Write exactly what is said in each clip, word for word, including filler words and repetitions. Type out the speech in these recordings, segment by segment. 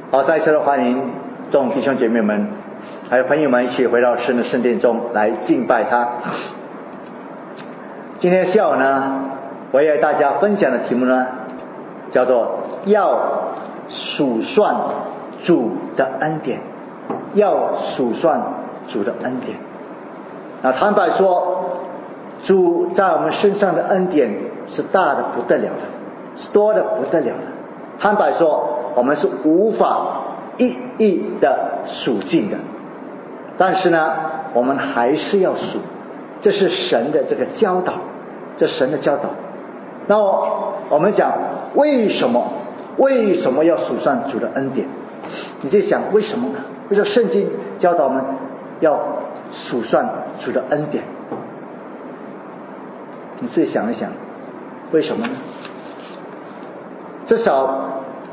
好，再次的欢迎众弟兄姐妹们还有朋友们一起回到神的圣殿中来敬拜他。今天下午呢，我也为大家分享的题目呢叫做要数算主的恩典，要数算主的恩典。那坦白说，主在我们身上的恩典是大的不得了的，是多的不得了的。坦白说，我们是无法一一的数尽的，但是呢，我们还是要数，这是神的这个教导，这神的教导。那我们讲为什么为什么要数算主的恩典？你就想为什么呢？为什么圣经教导我们要数算主的恩典？你自己想一想，为什么呢？至少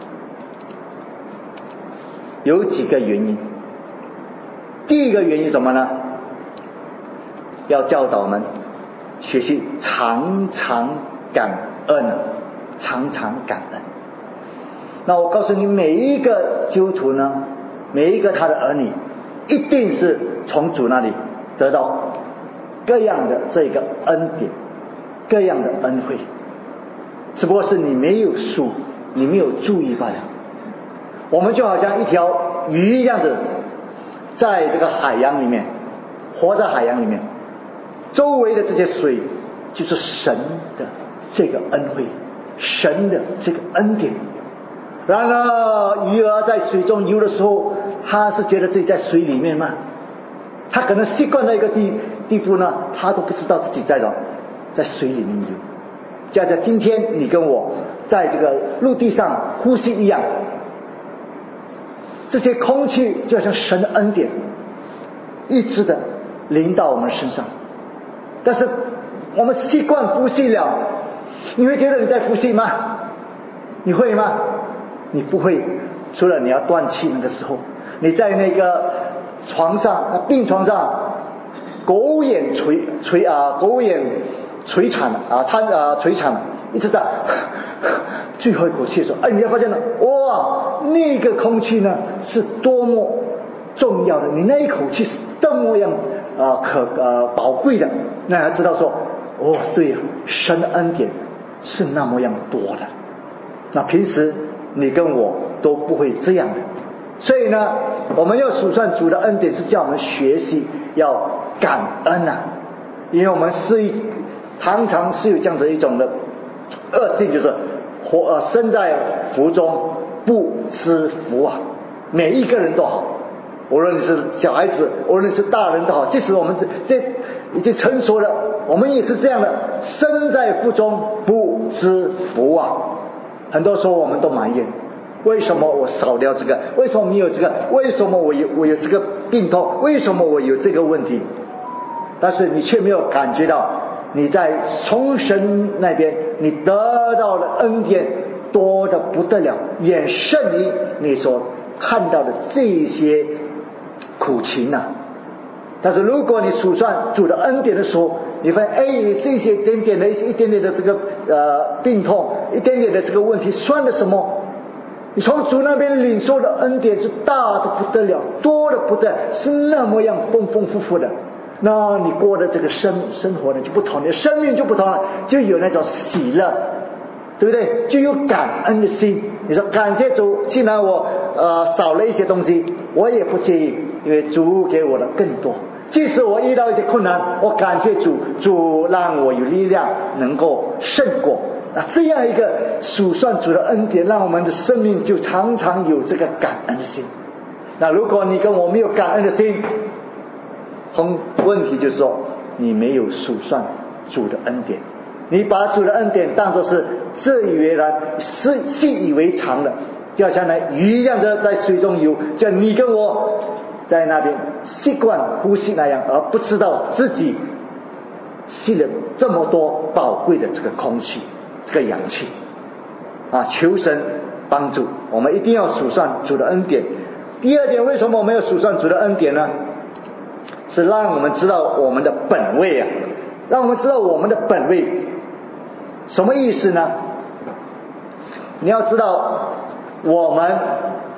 有几个原因。第一个原因什么呢？要教导我们学习常常感恩，常常感恩。那我告诉你，每一个基督徒呢，每一个他的儿女，一定是从主那里得到各样的这个恩典，各样的恩惠，只不过是你没有数，你没有注意罢了。我们就好像一条鱼一样的，在这个海洋里面，活在海洋里面，周围的这些水就是神的这个恩惠，神的这个恩典。然而鱼儿在水中游的时候，他是觉得自己在水里面吗？他可能习惯到一个地地步呢，他都不知道自己在哪，在水里面游。就像今天你跟我在这个陆地上呼吸一样，这些空气就像神的恩典一直的临到我们身上。但是我们习惯呼吸了，你会觉得你在呼吸吗？你会吗？你不会，除了你要断气那个时候，你在那个床上病床上狗眼垂垂啊狗眼垂喘啊瘫啊垂喘，一直在最后一口气的时候，哎，你要发现了，哇，那个空气呢是多么重要的，你那一口气是多么样啊可呃宝贵的，那才知道说，哦，对呀，神的恩典是那么样多的。那平时你跟我都不会这样的，所以呢，我们要数算主的恩典，是叫我们学习要感恩啊，因为我们是常常是有这样的一种的恶性，就是活呃身在福中不知福啊。每一个人都好，无论你是小孩子，无论是大人都好，即使我们这这已经成熟了，我们也是这样的，身在福中不知福啊。很多时候我们都埋怨，为什么我少掉这个？为什么没有这个？为什么我有我有这个病痛？为什么我有这个问题？但是你却没有感觉到，你在从神那边你得到的恩典多得不得了，远胜于你所看到的这些苦情啊。但是如果你数算主的恩典的时候，你发现，哎，这些点点的一点点的这个呃病痛，一点点的这个问题，算的什么？你从主那边领受的恩典是大的不得了，多的不得了，是那么样丰丰富富的。那你过的这个生生活呢就不同，你的生命就不同了，就有那种喜乐，对不对？就有感恩的心。你说感谢主，既然我呃少了一些东西，我也不介意，因为主给我的更多。即使我遇到一些困难，我感谢主，主让我有力量能够胜过。那这样一个数算主的恩典，让我们的生命就常常有这个感恩的心。那如果你跟我没有感恩的心，问题就是说你没有数算主的恩典，你把主的恩典当作是自以为然，是习以为常的，就好像那鱼一样的在水中游，就像你跟我在那边习惯呼吸那样，而不知道自己吸了这么多宝贵的这个空气，这个氧气啊！求神帮助我们，一定要数算主的恩典。第二点，为什么我们要数算主的恩典呢？是让我们知道我们的本位啊，让我们知道我们的本位什么意思呢？你要知道，我们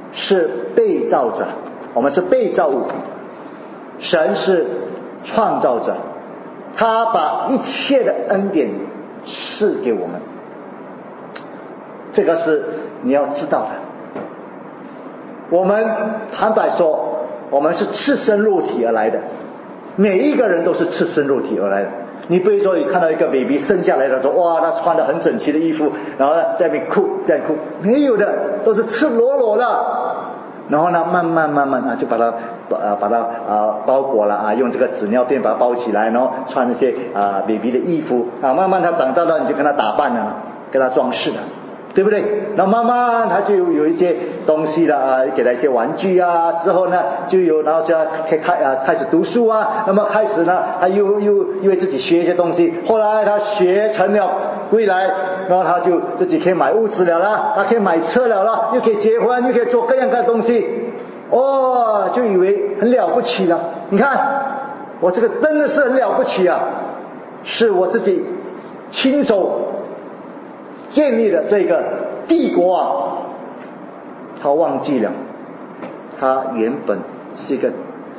是被造者，我们是被造物，神是创造者，他把一切的恩典赐给我们，这个是你要知道的。我们坦白说，我们是赤身肉体而来的，每一个人都是赤身肉体而来的。你不会说你看到一个 baby 生下来的时候，哇，他穿得很整齐的衣服，然后呢在那边哭在那哭，没有的，都是赤裸裸的。然后呢慢慢慢慢啊就把它呃把它啊包裹了啊，用这个纸尿片把它包起来，然后穿那些啊 baby 的衣服啊，慢慢他长大了你就跟他打扮了，跟他装饰了，对不对？然后慢慢他就有一些东西了啊，给他一些玩具啊，之后呢就有，然后就要开开啊开始读书啊，那么开始呢他又又因为自己学一些东西，后来他学成了归来，然后他就自己可以买物资了啦，他可以买车了啦，又可以结婚，又可以做各样各样的东西，哦，就以为很了不起了。你看我这个真的是很了不起啊，是我自己亲手建立的这个帝国啊，他忘记了他原本是一个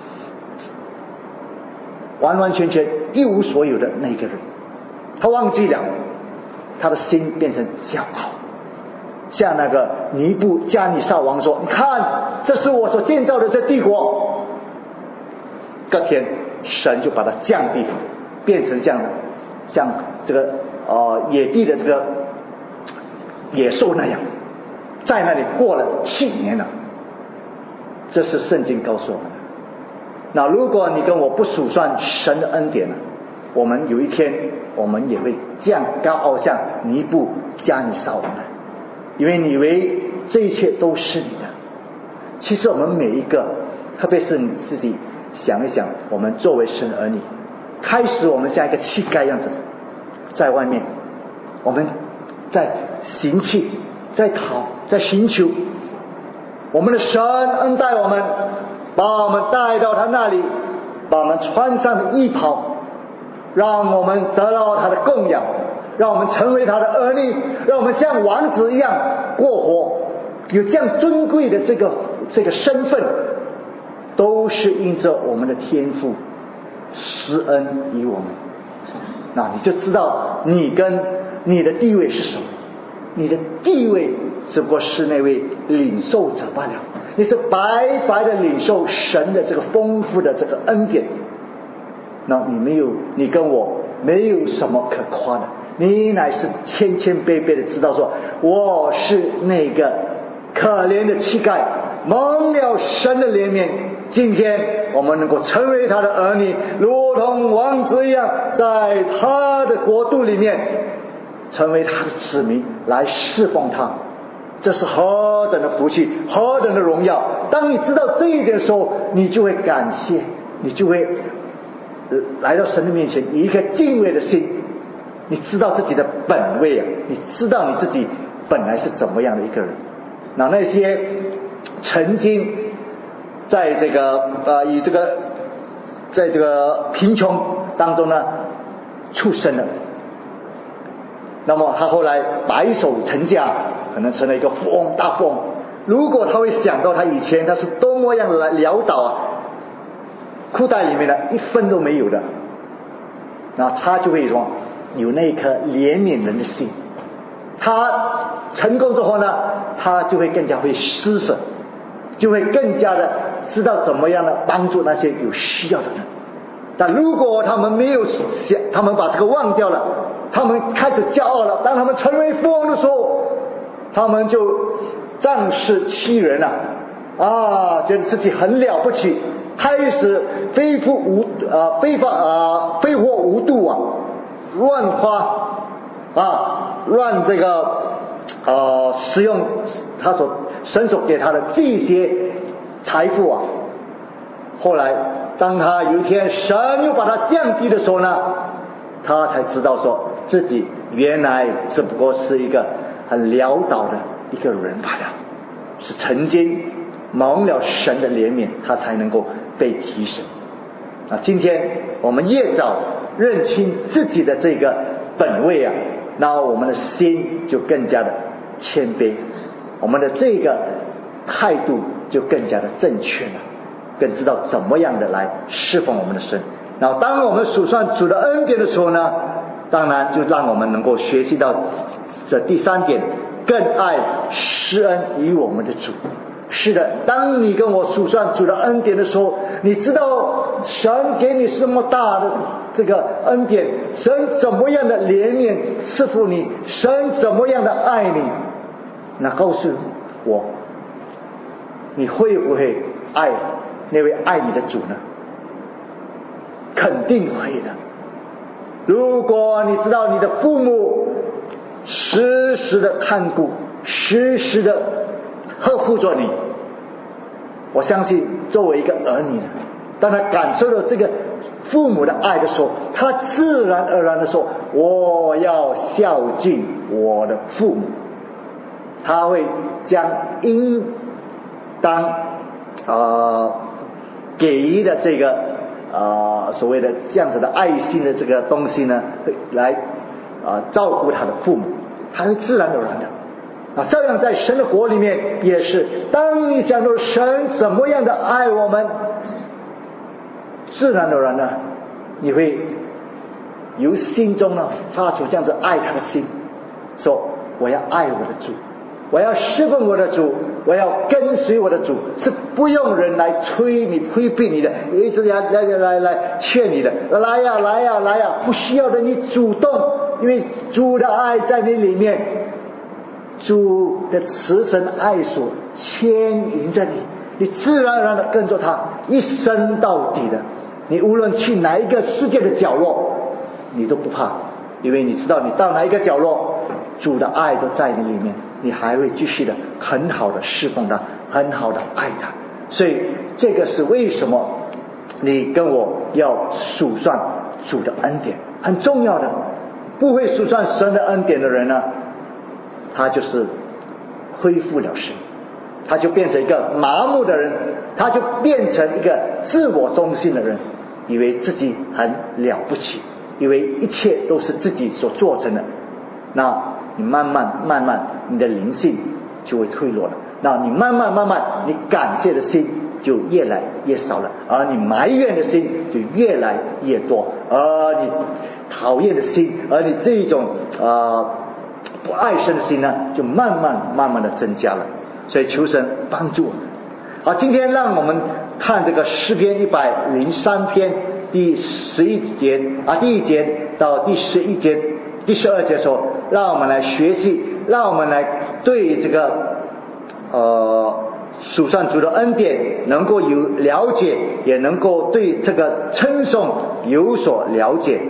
完完全全一无所有的那个人，他忘记了他的心变成骄傲，像那个尼布加尼撒王说，你看这是我所建造的这帝国，隔天神就把它降低，变成像像这个呃野地的这个野兽那样，在那里过了七年了。这是圣经告诉我们的。那如果你跟我不数算神的恩典呢，我们有一天我们也会这样高傲，像尼布加尼撒王的，因为你以为这一切都是你的。其实我们每一个，特别是你自己想一想，我们作为神的儿女，开始我们像一个乞丐样子在外面，我们在行乞，在讨，在寻求，我们的神恩待我们，把我们带到他那里，把我们穿上的衣袍，让我们得到他的供养，让我们成为他的儿女，让我们像王子一样过活，有这样尊贵的这个这个身份，都是因着我们的天父施恩于我们。那你就知道你跟你的地位是什么，你的地位只不过是那位领受者罢了，你是白白的领受神的这个丰富的这个恩典。那你没有，你跟我没有什么可夸的，你乃是谦谦卑卑的知道说，我是那个可怜的乞丐，蒙了神的怜悯，今天我们能够成为他的儿女，如同王子一样，在他的国度里面成为他的子民，来侍奉他，这是何等的福气，何等的荣耀。当你知道这一点的时候，你就会感谢，你就会来到神的面前，以一个敬畏的心，你知道自己的本位啊，你知道你自己本来是怎么样的一个人。那那些曾经在这个呃以这个在这个贫穷当中呢出生的，那么他后来白手成家，可能成了一个富翁大富翁。如果他会想到他以前他是多么样来潦倒啊，裤袋里面呢一分都没有的，那他就会说有那一颗怜悯人的心。他成功之后呢，他就会更加会施舍，就会更加的知道怎么样的帮助那些有需要的人。但如果他们没有想，他们把这个忘掉了，他们开始骄傲了，当他们成为富翁的时候，他们就仗势欺人了啊，觉得自己很了不起，开始非富无呃非法呃非货无度啊，乱花啊，乱这个呃使用他所神所给他的这些财富啊。后来当他有一天神又把他降低的时候呢，他才知道说自己原来只不过是一个很潦倒的一个人罢了，是曾经蒙了神的怜悯，他才能够被提升。啊，今天我们越早认清自己的这个本位啊，那我们的心就更加的谦卑，我们的这个态度就更加的正确了，更知道怎么样的来侍奉我们的神。然后当我们数算主的恩典的时候呢，当然就让我们能够学习到这第三点，更爱施恩于我们的主。是的，当你跟我数算主的恩典的时候，你知道神给你这么大的这个恩典，神怎么样的怜悯赐福你，神怎么样的爱你，那告诉我，你会不会爱那位爱你的主呢？肯定会的。如果你知道你的父母时时的看顾，时时的呵护着你，我相信作为一个儿女，当他感受到这个父母的爱的时候，他自然而然的说，我要孝敬我的父母。他会将应当呃给予的这个呃所谓的这样子的爱心的这个东西呢，来呃照顾他的父母，他是自然而然的。啊，这样在神的国里面也是，当你想到神怎么样的爱我们，自然而然呢，你会由心中呢发出这样子爱他的心，说我要爱我的主，我要侍奉我的主，我要跟随我的主，是不用人来催你推逼你的，一直来来来来劝你的，来呀来呀来呀，不需要的，你主动，因为主的爱在你里面，主的慈神爱所牵引着你，你自然而然的跟着他一生到底的。你无论去哪一个世界的角落，你都不怕，因为你知道你到哪一个角落，主的爱都在你里面，你还会继续的很好的侍奉他，很好的爱他。所以这个是为什么你跟我要数算主的恩典，很重要的。不会数算神的恩典的人呢，他就是恢复了神，他就变成一个麻木的人，他就变成一个自我中心的人，以为自己很了不起，以为一切都是自己所做成的。那你慢慢慢慢你的灵性就会退落了，那你慢慢慢慢你感谢的心就越来越少了，而你埋怨的心就越来越多，而你讨厌的心，而你这一种呃不爱神的心呢，就慢慢慢慢的增加了。所以求神帮助我们。好，今天让我们看这个诗篇一百零三篇第十一节啊，第一节到第十一节、第十二节的时候，让我们来学习，让我们来对这个呃数算主的恩典能够有了解，也能够对这个称颂有所了解。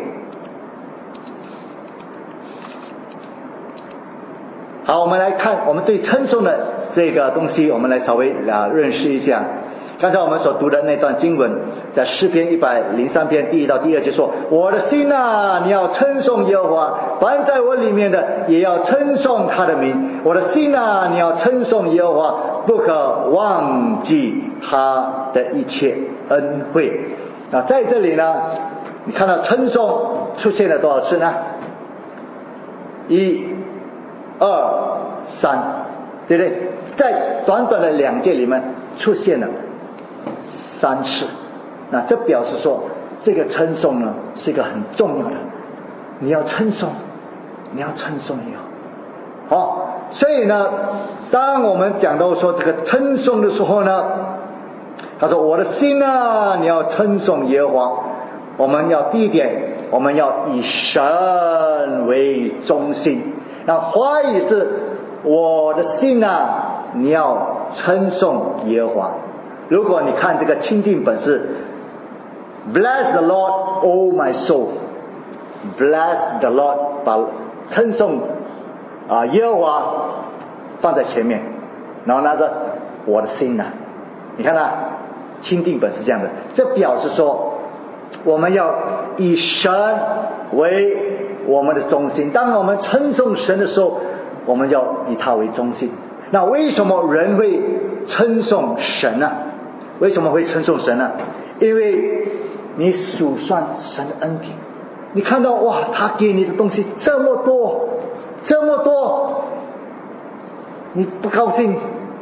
好，我们来看，我们对称颂的这个东西，我们来稍微啊认识一下。刚才我们所读的那段经文，在诗篇一百零三篇第一到第二节说：“我的心啊，你要称颂耶和华，凡在我里面的也要称颂他的名。我的心啊，你要称颂耶和华，不可忘记他的一切恩惠。”啊，在这里呢，你看到称颂出现了多少次呢？一、二、三，对不对？在短短的两节里面出现了三次，那这表示说这个称颂呢是一个很重要的，你要称颂，你要称颂耶和华。好，所以呢，当我们讲到说这个称颂的时候呢，他说我的心啊，你要称颂耶和华。我们要第一点，我们要以神为中心。那华语是我的心啊，你要称颂耶和华。如果你看这个钦定本是 Bless the Lord, O my soul, Bless the Lord， 把称颂啊耶和华放在前面，然后拿着我的心啊，你看啊，钦定本是这样的，这表示说我们要以神为我们的中心。当我们称颂神的时候，我们要以他为中心。那为什么人会称颂神呢？为什么会称颂神呢？因为你数算神的恩典，你看到哇，他给你的东西这么多这么多，你不高兴，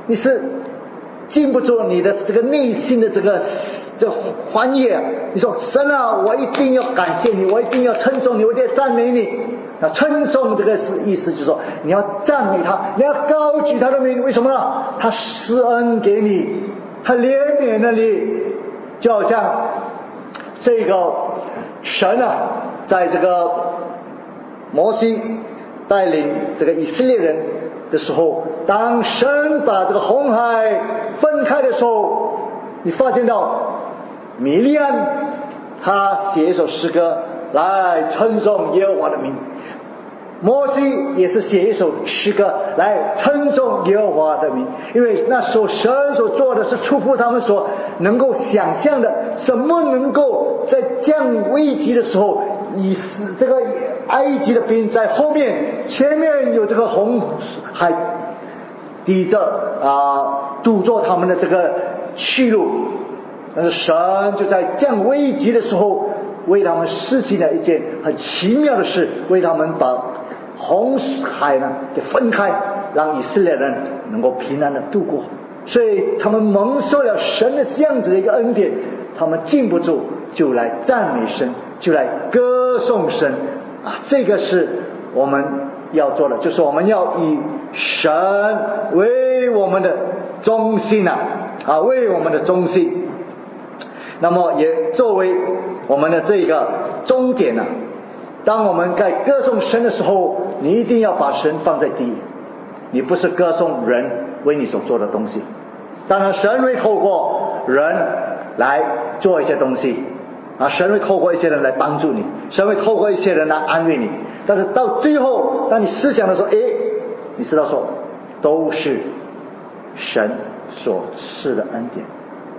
你是禁不住你的这个内心的这个这欢悦。你说神啊，我一定要感谢你，我一定要称颂你，我一定要赞美你。那称颂这个意思就是说，你要赞美他，你要高举他的名。为什么呢？他施恩给你，他怜悯了你，就好像这个神啊，在这个摩西带领这个以色列人的时候，当神把这个红海分开的时候，你发现到米利安他写一首诗歌来称颂耶和华的名，摩西也是写一首诗歌来称颂耶和华的名。因为那时候神所做的是出乎他们所能够想象的，怎么能够在降危急的时候，以这个埃及的兵在后面，前面有这个红海抵着啊，堵住他们的这个去路。但是神就在降危急的时候，为他们施行了一件很奇妙的事，为他们把红海呢给分开，让以色列人能够平安的度过。所以他们蒙受了神的这样子的一个恩典，他们禁不住就来赞美神，就来歌颂神啊！这个是我们要做的，就是我们要以神为我们的中心啊啊，为我们的中心。那么也作为我们的这个终点呢、啊，当我们在歌颂神的时候，你一定要把神放在第一，你不是歌颂人为你所做的东西。当然神会透过人来做一些东西啊，神会透过一些人来帮助你，神会透过一些人来安慰你。但是到最后当你思想的时候，诶，你知道说都是神所赐的恩典。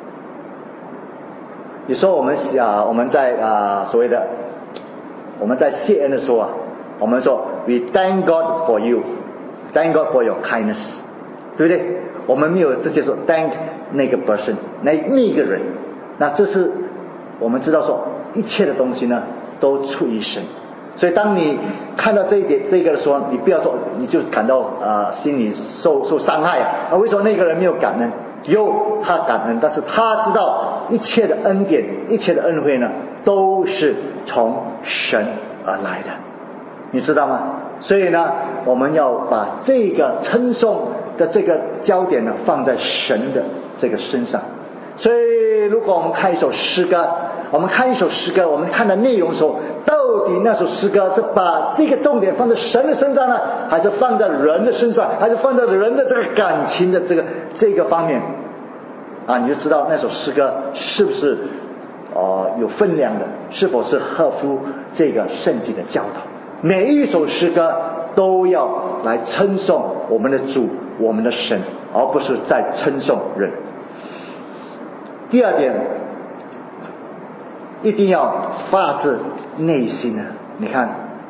有时候我们啊，我们在啊所谓的我们在谢恩的时候啊，我们说 We thank God for you, thank God for your kindness， 对不对？我们没有直接说 thank 那个 person 那那一个人。那这是我们知道说一切的东西呢都出于神。所以当你看到这一点这个的时候，你不要说你就感到啊、呃、心里受受伤害啊，为什么那个人没有感恩？有他感恩，但是他知道一切的恩典，一切的恩惠呢都是从神而来的，你知道吗？所以呢我们要把这个称颂的这个焦点呢放在神的这个身上。所以如果我们看一首诗歌，我们看一首诗歌，我们看的内容的时候，到底那首诗歌是把这个重点放在神的身上呢，还是放在人的身上，还是放在人的这个感情的这个这个方面啊？你就知道那首诗歌是不是呃有分量的，是否是合乎这个圣经的教导。每一首诗歌都要来称颂我们的主，我们的神，而不是在称颂人。第二点，一定要发自内心的。你看，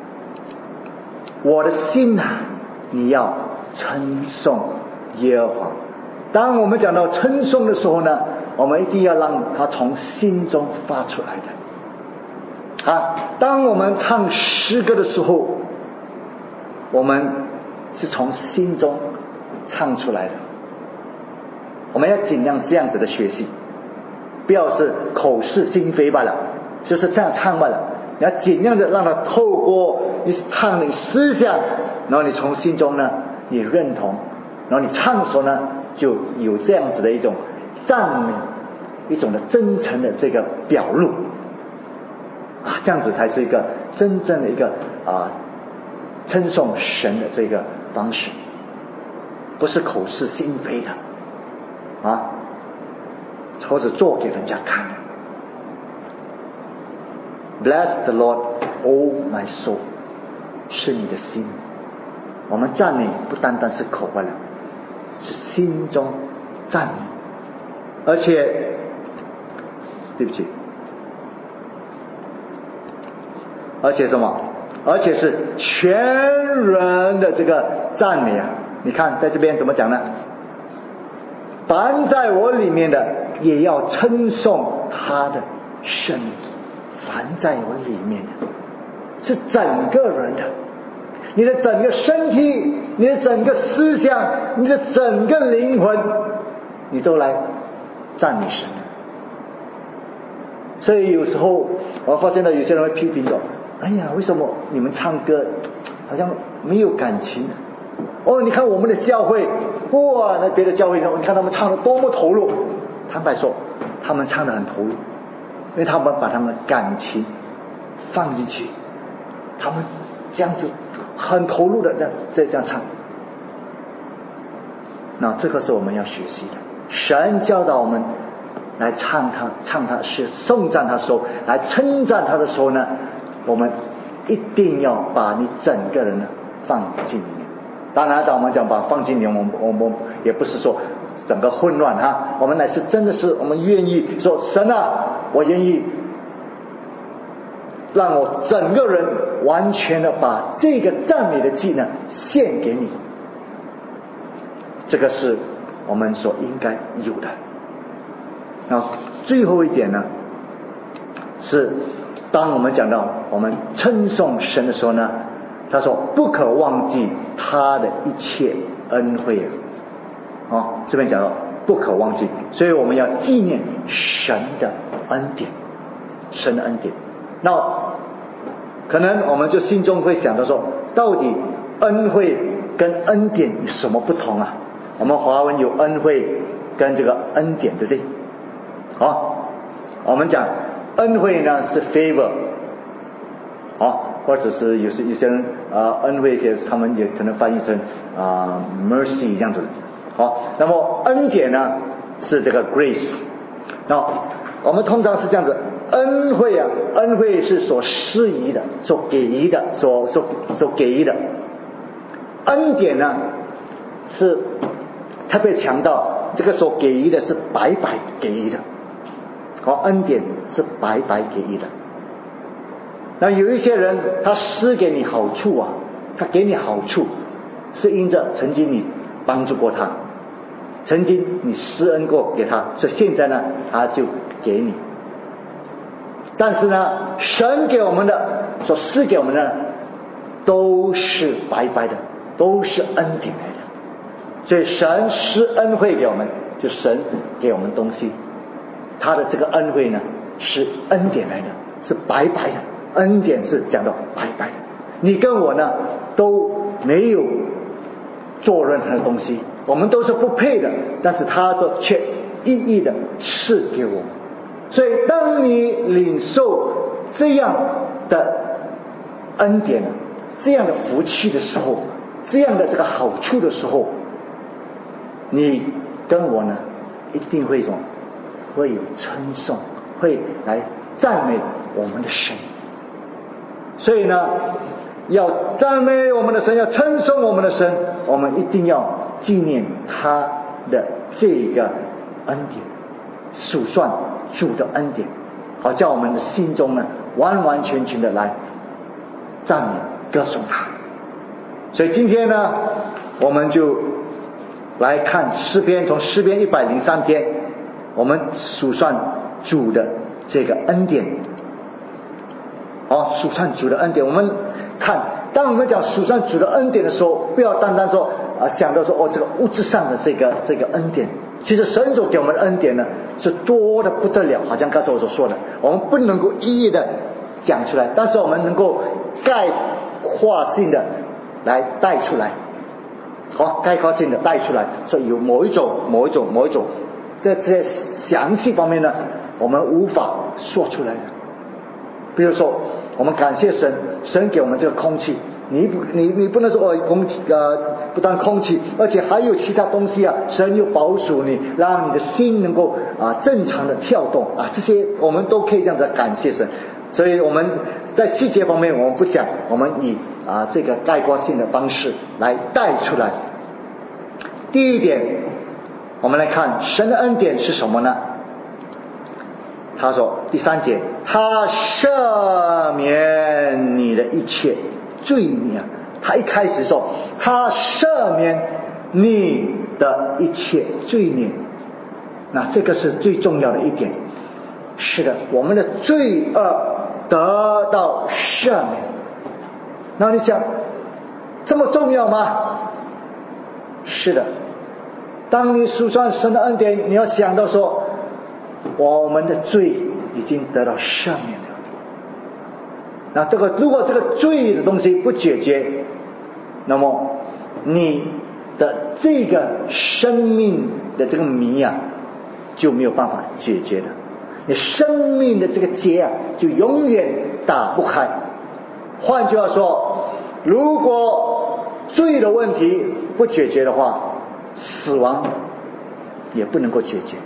我的心啊，你要称颂耶和华。当我们讲到称颂的时候呢，我们一定要让它从心中发出来的。啊，当我们唱诗歌的时候，我们是从心中唱出来的。我们要尽量这样子的学习，不要是口是心非罢了，就是这样唱罢了。你要尽量的让它透过你唱的思想，然后你从心中呢你认同，然后你唱的时候呢就有这样子的一种赞美，一种的真诚的这个表露啊，这样子才是一个真正的一个啊称颂神的这个方式，不是口是心非的啊，或者做给人家看。 Bless the Lord, O my soul， 是你的心。我们赞美不单单是口罢了，是心中赞美，而且对不起而且什么而且是全人的这个赞美啊！你看在这边怎么讲呢？凡在我里面的也要称颂他的圣名。凡在我里面的是整个人的， 你的整个身体，你的整个思想，你的整个灵魂，你都来赞美神。所以有时候我发现到有些人会批评说，哎呀，为什么你们唱歌好像没有感情？哦，你看我们的教会，哇，那别的教会你看他们唱的多么投入。坦白说，他们唱的很投入，因为他们把他们的感情放进去，他们这样子很投入的这样这样唱。那这个是我们要学习的。神教导我们来唱他唱他是颂赞他的时候，来称赞他的时候呢，我们一定要把你整个人呢放进里面。当然当我们讲把放进里面，我们我们也不是说整个混乱哈，我们乃是真的是我们愿意说，神啊，我愿意让我整个人完全的把这个赞美的祭呢献给你。这个是我们所应该有的。那最后一点呢，是当我们讲到我们称颂神的时候呢，他说不可忘记他的一切恩惠啊。哦，这边讲到不可忘记，所以我们要纪念神的恩典，神的恩典。那可能我们就心中会想到说，到底恩惠跟恩典有什么不同啊？我们华文有恩惠跟这个恩典，对不对？好，我们讲恩惠呢是 favor， 好，或者是有些有些人啊、呃、恩惠也他们也可能翻译成啊、呃、mercy 这样子。好，那么恩典呢是这个 grace。那我们通常是这样子，恩惠啊，恩惠是所施予的，所给予的，所所所给予的。恩典呢是特别强调这个所给予的是白白给予的。好，恩典是白白给予的。那有一些人他施给你好处啊，他给你好处是因着曾经你帮助过他，曾经你施恩过给他，所以现在呢他就给你。但是呢，神给我们的所施给我们的都是白白的，都是恩典来的。所以神施恩惠给我们，就神给我们东西，他的这个恩惠呢是恩典来的，是白白的。恩典是讲到白白的，你跟我呢都没有做任何的东西，我们都是不配的，但是他都却一一的赐给我们。所以当你领受这样的恩典，这样的福气的时候，这样的这个好处的时候，你跟我呢一定会什么？会有称颂，会来赞美我们的神。所以呢，要赞美我们的神，要称颂我们的神，我们一定要纪念他的这个恩典，数算主的恩典，好叫我们的心中呢完完全全的来赞美歌颂他。所以今天呢，我们就来看诗篇，从诗篇一百零三篇，我们数算主的这个恩典。哦，数算主的恩典，我们看，当我们讲数算主的恩典的时候，不要单单说啊想到说哦这个物质上的这个这个恩典，其实神所给我们的恩典呢是多的不得了，好像刚才我所说的，我们不能够一一的讲出来，但是我们能够概括性的来带出来，好，概括性的带出来，所以有某一种某一种某一种在这些详细方面呢，我们无法说出来的。比如说我们感谢神，神给我们这个空气，你不你你不能说哦空气呃不但空气，而且还有其他东西啊，神又保守你，让你的心能够啊正常的跳动啊，这些我们都可以这样子感谢神。所以我们在细节方面我们不讲，我们以啊这个概括性的方式来带出来。第一点，我们来看神的恩典是什么呢？他说第三节，他赦免你的一切罪孽。他一开始说他赦免你的一切罪孽，那这个是最重要的一点。是的，我们的罪恶得到赦免。那你想这么重要吗？是的，当你数算神的恩典，你要想到说，我们的罪已经得到赦免了。那这个如果这个罪的东西不解决，那么你的这个生命的这个谜啊就没有办法解决了，你生命的这个结啊就永远打不开。换句话说，如果罪的问题不解决的话，死亡也不能够解决，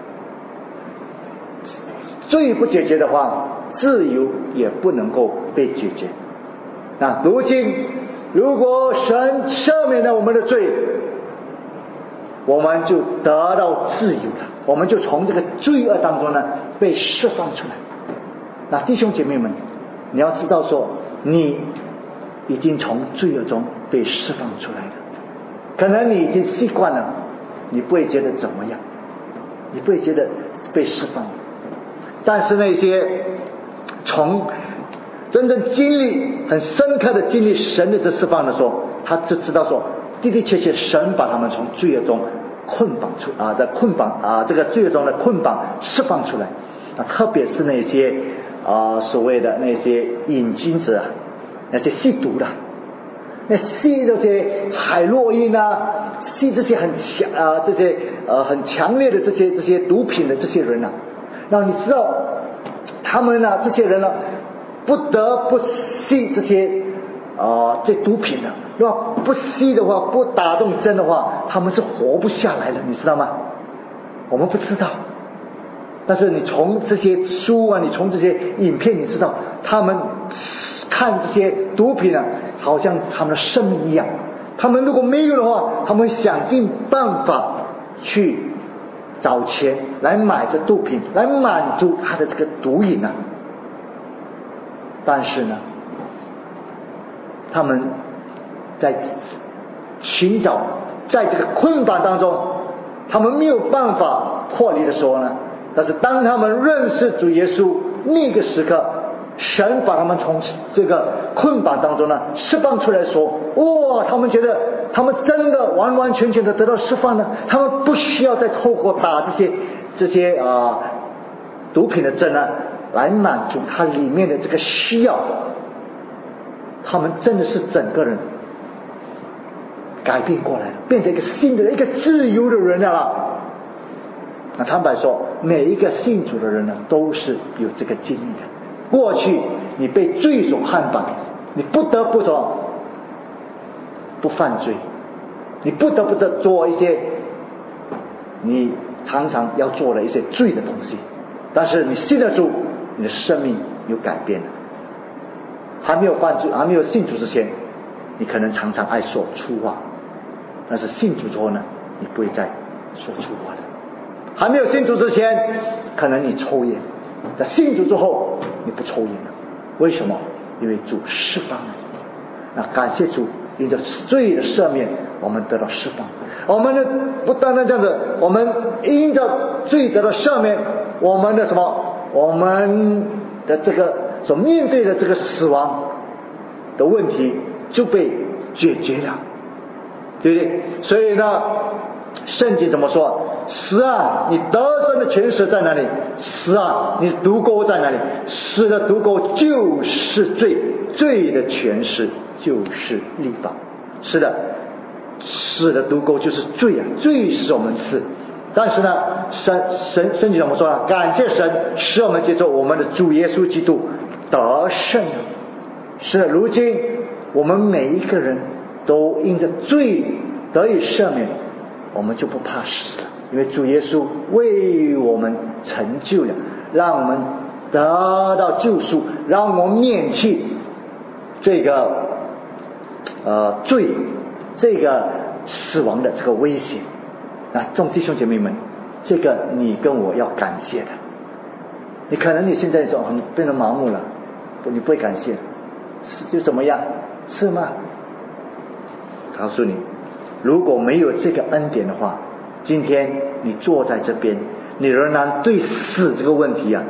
罪不解决的话，自由也不能够被解决。那如今如果神赦免了我们的罪，我们就得到自由了，我们就从这个罪恶当中呢被释放出来。那弟兄姐妹们，你要知道说，你已经从罪恶中被释放出来了。可能你已经习惯了，你不会觉得怎么样，你不会觉得被释放。但是那些从真正经历很深刻的经历神的这释放的时候，他就知道说，的的确确神把他们从罪恶中捆绑出啊的捆绑啊这个罪恶中的捆绑释放出来。啊，特别是那些啊所谓的那些瘾君子啊，那些吸毒的，那吸这些海洛因啊，吸这些很强啊这些呃很强烈的这些这些毒品的这些人啊，那你知道他们呢、啊、这些人呢、啊、不得不吸这些啊、呃、这毒品的，如果不吸的话，不打动针的话，他们是活不下来的，你知道吗？我们不知道，但是你从这些书啊，你从这些影片，你知道他们看这些毒品啊，好像他们的生命一样。他们如果没有的话，他们想尽办法去找钱来买这毒品，来满足他的这个毒瘾啊。但是呢，他们在寻找，在这个捆绑当中，他们没有办法脱离的时候呢，但是当他们认识主耶稣那个时刻，神把他们从这个捆绑当中呢释放出来说，哇，他们觉得他们真的完完全全的得到释放了，他们不需要再透过打这些这些啊、呃、毒品的针呢来满足他里面的这个需要，他们真的是整个人改变过来了，变成一个新的一个自由的人了。那坦白说，每一个信主的人呢都是有这个经历的。过去你被罪所捆绑，你不得不做不犯罪，你不得不的做一些你常常要做的一些罪的东西，但是你信得住，你的生命有改变了。还没有犯罪，还没有信主之前，你可能常常爱说粗话，但是信主之后呢，你不会再说粗话的。还没有信主之前，可能你抽烟，在信主之后你不抽烟了。为什么？因为主释放了你。那感谢主，因着罪的赦免，我们得到释放。我们的不单单这样子，我们因着罪得到赦免，我们的什么？我们的这个所面对的这个死亡的问题就被解决了，对不对？所以呢，圣经怎么说？死啊，你得胜的权势在哪里？死啊，你毒钩在哪里？死的毒钩就是罪，罪的权势就是律法。是的，死的毒钩就是罪啊，罪是我们死。但是呢，神神圣经怎么说呢？感谢神，使我们接受我们的主耶稣基督得胜了。是的，如今我们每一个人都因着罪得以赦免，我们就不怕死了。因为主耶稣为我们成就了，让我们得到救赎，让我们免去这个呃罪，这个死亡的这个危险。那众弟兄姐妹们，这个你跟我要感谢的。你可能你现在说你变得麻木了，你不会感谢，是就怎么样？是吗？告诉你，如果没有这个恩典的话，今天你坐在这边，你仍然对死这个问题啊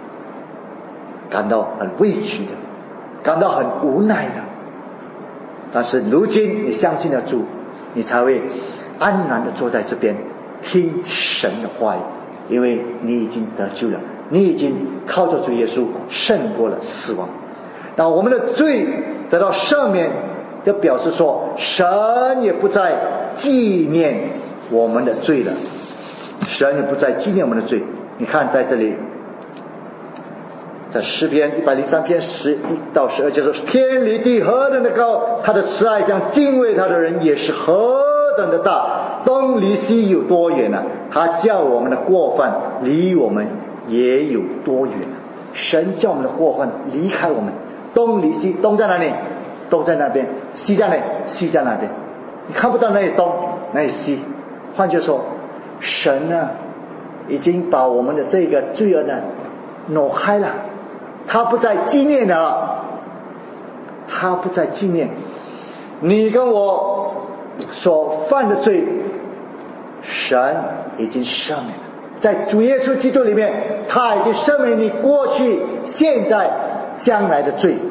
感到很畏惧的，感到很无奈的。 但是如今你相信了主，你才会安然的坐在这边听神的话语，因为你已经得救了，你已经靠着主耶稣胜过了死亡。当我们的罪得到赦免，就表示说神也不再纪念我们的罪了，神也不再纪念我们的罪。你看在这里，在诗篇一百零三篇十一到十二节说，天离地何等的高，他的慈爱将敬畏他的人也是何等的大，东离西有多远呢、啊？他叫我们的过犯离我们也有多远、啊、神叫我们的过犯离开我们，东离西，东在哪里？都在那边。西在哪里？西在那边。你看不到那里东那里西。换句说，神呢已经把我们的这个罪恶呢挪开了，他不再纪念了，他不再纪念你跟我所犯的罪，神已经赦免了。在主耶稣基督里面，他已经赦免你过去、现在、将来的罪。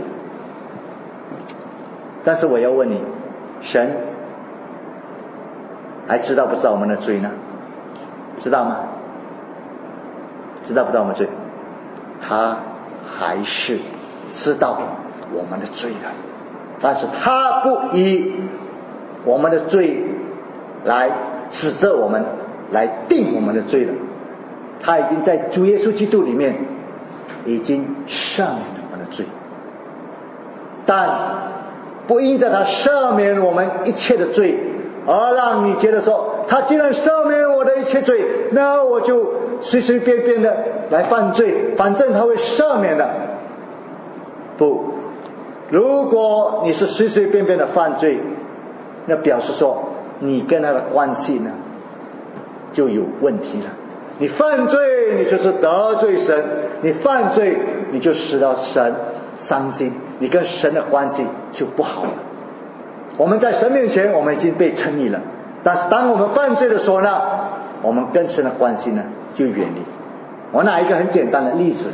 但是我要问你，神还知道不知道我们的罪呢？知道吗？知道不知道我们的罪？他还是知道我们的罪的，但是他不以我们的罪来指责我们，来定我们的罪了。他已经在主耶稣基督里面已经赦免了我们的罪，但不因着他赦免我们一切的罪，而让你觉得说，他既然赦免我的一切罪，那我就随随便便的来犯罪，反正他会赦免的。不，如果你是随随便便的犯罪，那表示说你跟他的关系呢就有问题了。你犯罪，你就是得罪神，你犯罪你就使到神伤心，你跟神的关系就不好了。我们在神面前我们已经被称义了，但是当我们犯罪的时候呢，我们跟神的关系呢就远离。我拿一个很简单的例子，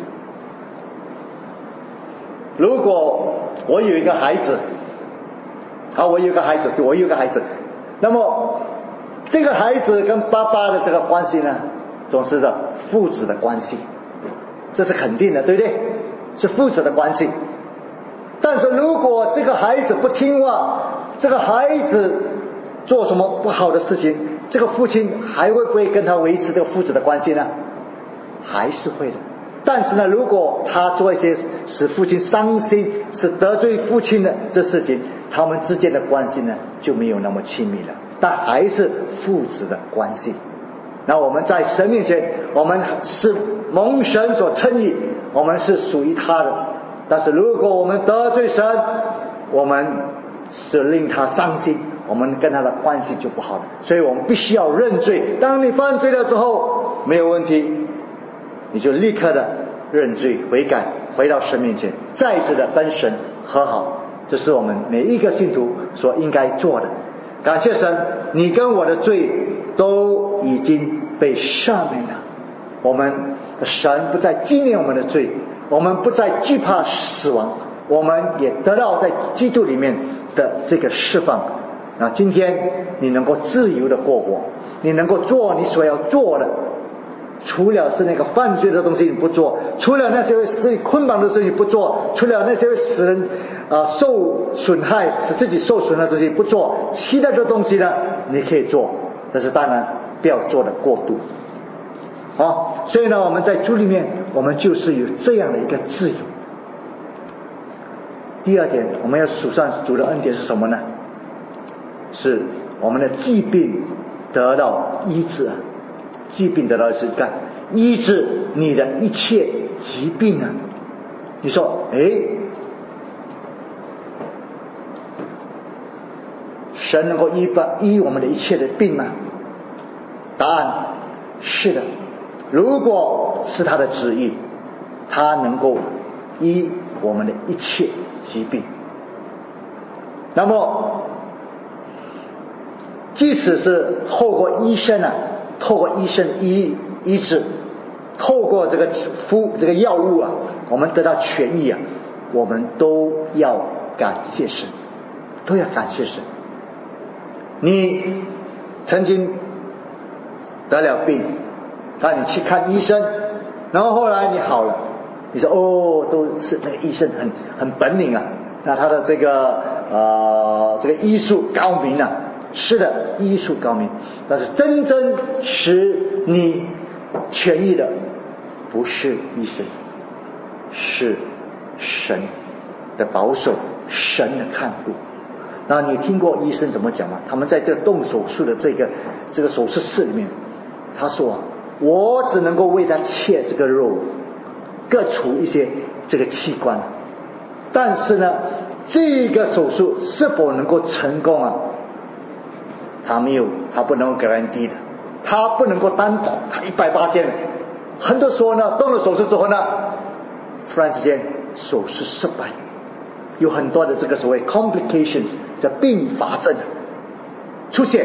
如果我有一个孩子，啊，我有一个孩子，我有一个孩子，那么这个孩子跟爸爸的这个关系呢，总是的父子的关系，这是肯定的，对不对？是父子的关系。但是如果这个孩子不听话，这个孩子做什么不好的事情，这个父亲还会不会跟他维持这个父子的关系呢？还是会的。但是呢，如果他做一些使父亲伤心、使得罪父亲的这事情，他们之间的关系呢就没有那么亲密了，但还是父子的关系。那我们在神面前，我们是蒙神所称义，我们是属于他的。但是如果我们得罪神，我们是令他伤心，我们跟他的关系就不好了。所以我们必须要认罪。当你犯罪了之后，没有问题，你就立刻的认罪悔改，回到神面前，再一次的跟神和好。这是我们每一个信徒所应该做的。感谢神，你跟我的罪都已经被赦免了。我们的神不再纪念我们的罪，我们不再惧怕死亡，我们也得到在基督里面的这个释放。那今天你能够自由的过活，你能够做你所要做的，除了是那个犯罪的东西你不做，除了那些会使你捆绑的事情不做，除了那些会使人啊、呃、受损害、使自己受损的东西不做，其他的东西呢你可以做，但是当然不要做的过度。好，所以呢，我们在主里面，我们就是有这样的一个自由。第二点，我们要数算主的恩典是什么呢？是我们的疾病得到医治，疾病得到医治，看医治你的一切疾病啊！你说，哎，神能够医吧医我们的一切的病吗？答案是的。如果是他的旨意，他能够医我们的一切疾病。那么即使是透过医生啊，透过医生医医治，透过这个敷这个药物啊，我们得到痊愈啊，我们都要感谢神。 都要感谢神。你曾经得了病，那你去看医生，然后后来你好了，你说哦，都是那个医生很很本领啊，那他的这个呃这个医术高明啊，是的，医术高明，但是真正使你痊愈的不是医生，是神的保守，神的看顾。那你听过医生怎么讲吗？他们在这动手术的这个这个手术室里面，他说我只能够为他切这个肉，割除一些这个器官，但是呢这个手术是否能够成功啊，他没有，他不能够 guarantee 的，他不能够担保，他一百八千。很多时候呢动了手术之后呢，突然之间手术失败，有很多的这个所谓 complications 的并发症出现。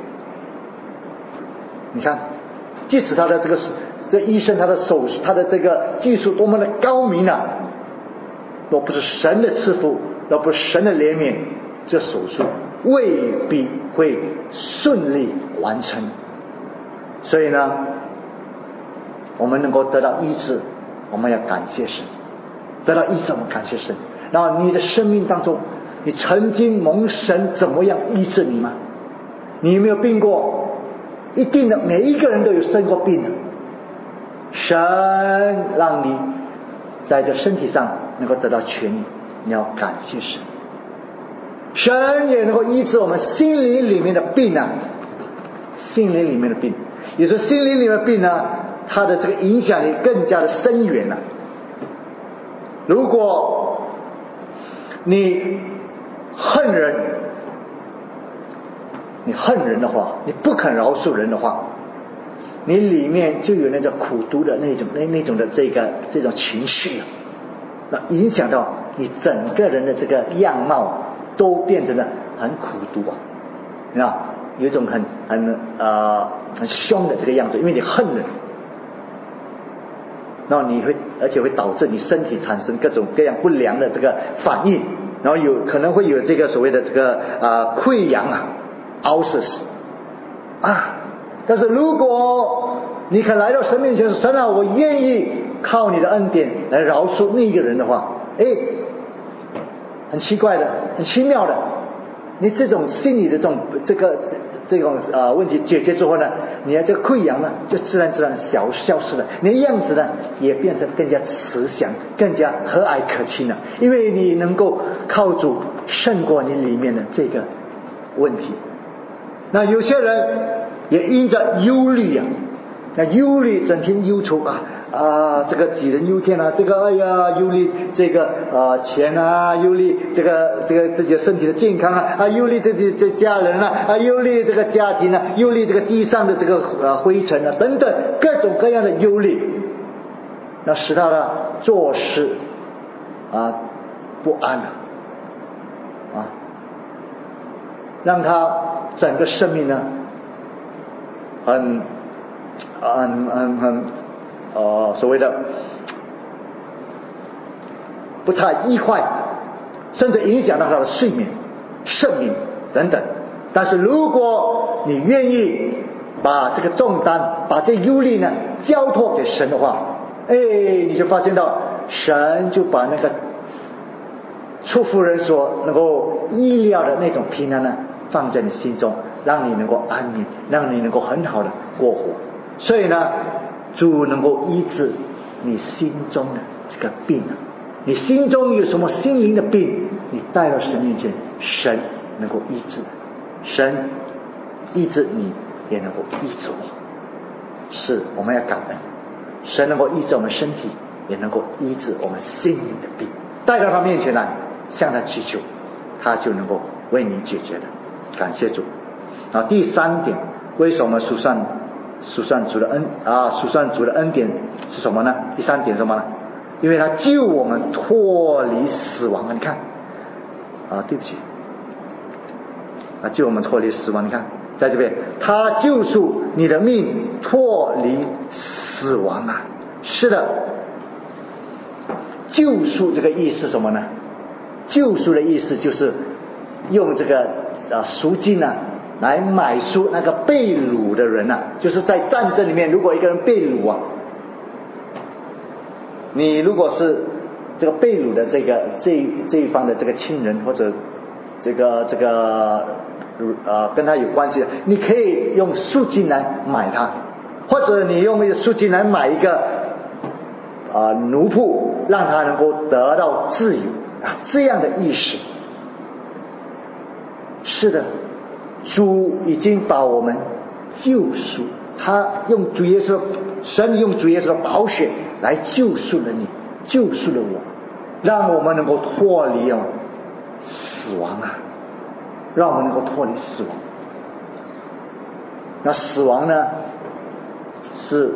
你看，即使他的这个这医生他的手他的这个技术多么的高明啊，若不是神的赐福，若不是神的怜悯，这手术未必会顺利完成。所以呢，我们能够得到医治，我们要感谢神。得到医治，我们感谢神。然后你的生命当中，你曾经蒙神怎么样医治你吗？你有没有病过？一定的，每一个人都有生过病的。神让你在这身体上能够得到痊愈，你要感谢神。神也能够医治我们心灵里面的病啊，心灵里面的病。也就是心灵里面的病呢，它的这个影响力更加的深远了。如果你恨人，你恨人的话，你不肯饶恕人的话，你里面就有那种苦毒的那种那那种的这个这种情绪，那影响到你整个人的这个样貌都变成了很苦毒啊，你知道，有一种很很呃很凶的这个样子，因为你恨人，然后你会而且会导致你身体产生各种各样不良的这个反应，然后有可能会有这个所谓的这个啊溃疡啊 ulcers 啊。但是如果你肯来到神面前，神啊，我愿意靠你的恩典来饶恕那个人的话，哎，很奇怪的，很奇妙的，你这种心理的这种这个这种呃问题解决之后呢，你的这个溃疡呢就自然自然消消失了，你的样子呢也变成更加慈祥，更加和蔼可亲了，因为你能够靠主胜过你里面的这个问题。那有些人也因着忧虑啊，那忧虑整天忧愁啊啊，这个杞人忧天啊，这个哎呀忧虑这个呃钱啊，忧虑这个这个自己的身体的健康啊，啊忧虑自己的家人啊，啊忧虑这个家庭啊，忧虑这个地上的这个呃灰尘啊等等各种各样的忧虑，那使他的做事啊不安啊，啊，让他整个生命呢很很很很呃所谓的不太愉快，甚至影响到他的睡眠、生命等等。但是如果你愿意把这个重担、把这忧虑呢交托给神的话，哎，你就发现到神就把那个出乎人所能够意料的那种平安呢放在你心中，让你能够安宁，让你能够很好的过活。所以呢，主能够医治你心中的这个病啊，你心中有什么心灵的病，你带到神面前，神能够医治，神医治你也能够医治我。是，我们要感恩神能够医治我们身体，也能够医治我们心灵的病，带到他面前来向他祈求，他就能够为你解决的。感谢主。然后第三点，为什么数算数算主的恩啊？数算主的恩典是什么呢？第三点是什么呢？因为他救我们脱离死亡。你看啊，对不起啊，救我们脱离死亡。你看在这边，他救赎你的命脱离死亡啊！是的，救赎这个意思是什么呢？救赎的意思就是用这个啊赎金啊来买赎那个被掳的人啊，就是在战争里面，如果一个人被掳啊，你如果是这个被掳的这个这这一方的这个亲人或者这个这个呃跟他有关系的，你可以用赎金来买他，或者你用一个赎金来买一个啊、呃、奴仆，让他能够得到自由啊，这样的意识。是的，主已经把我们救赎，他用主耶稣，神用主耶稣的宝血来救赎了你，救赎了我，让我们能够脱离哦死亡啊，让我们能够脱离死亡。那死亡呢，是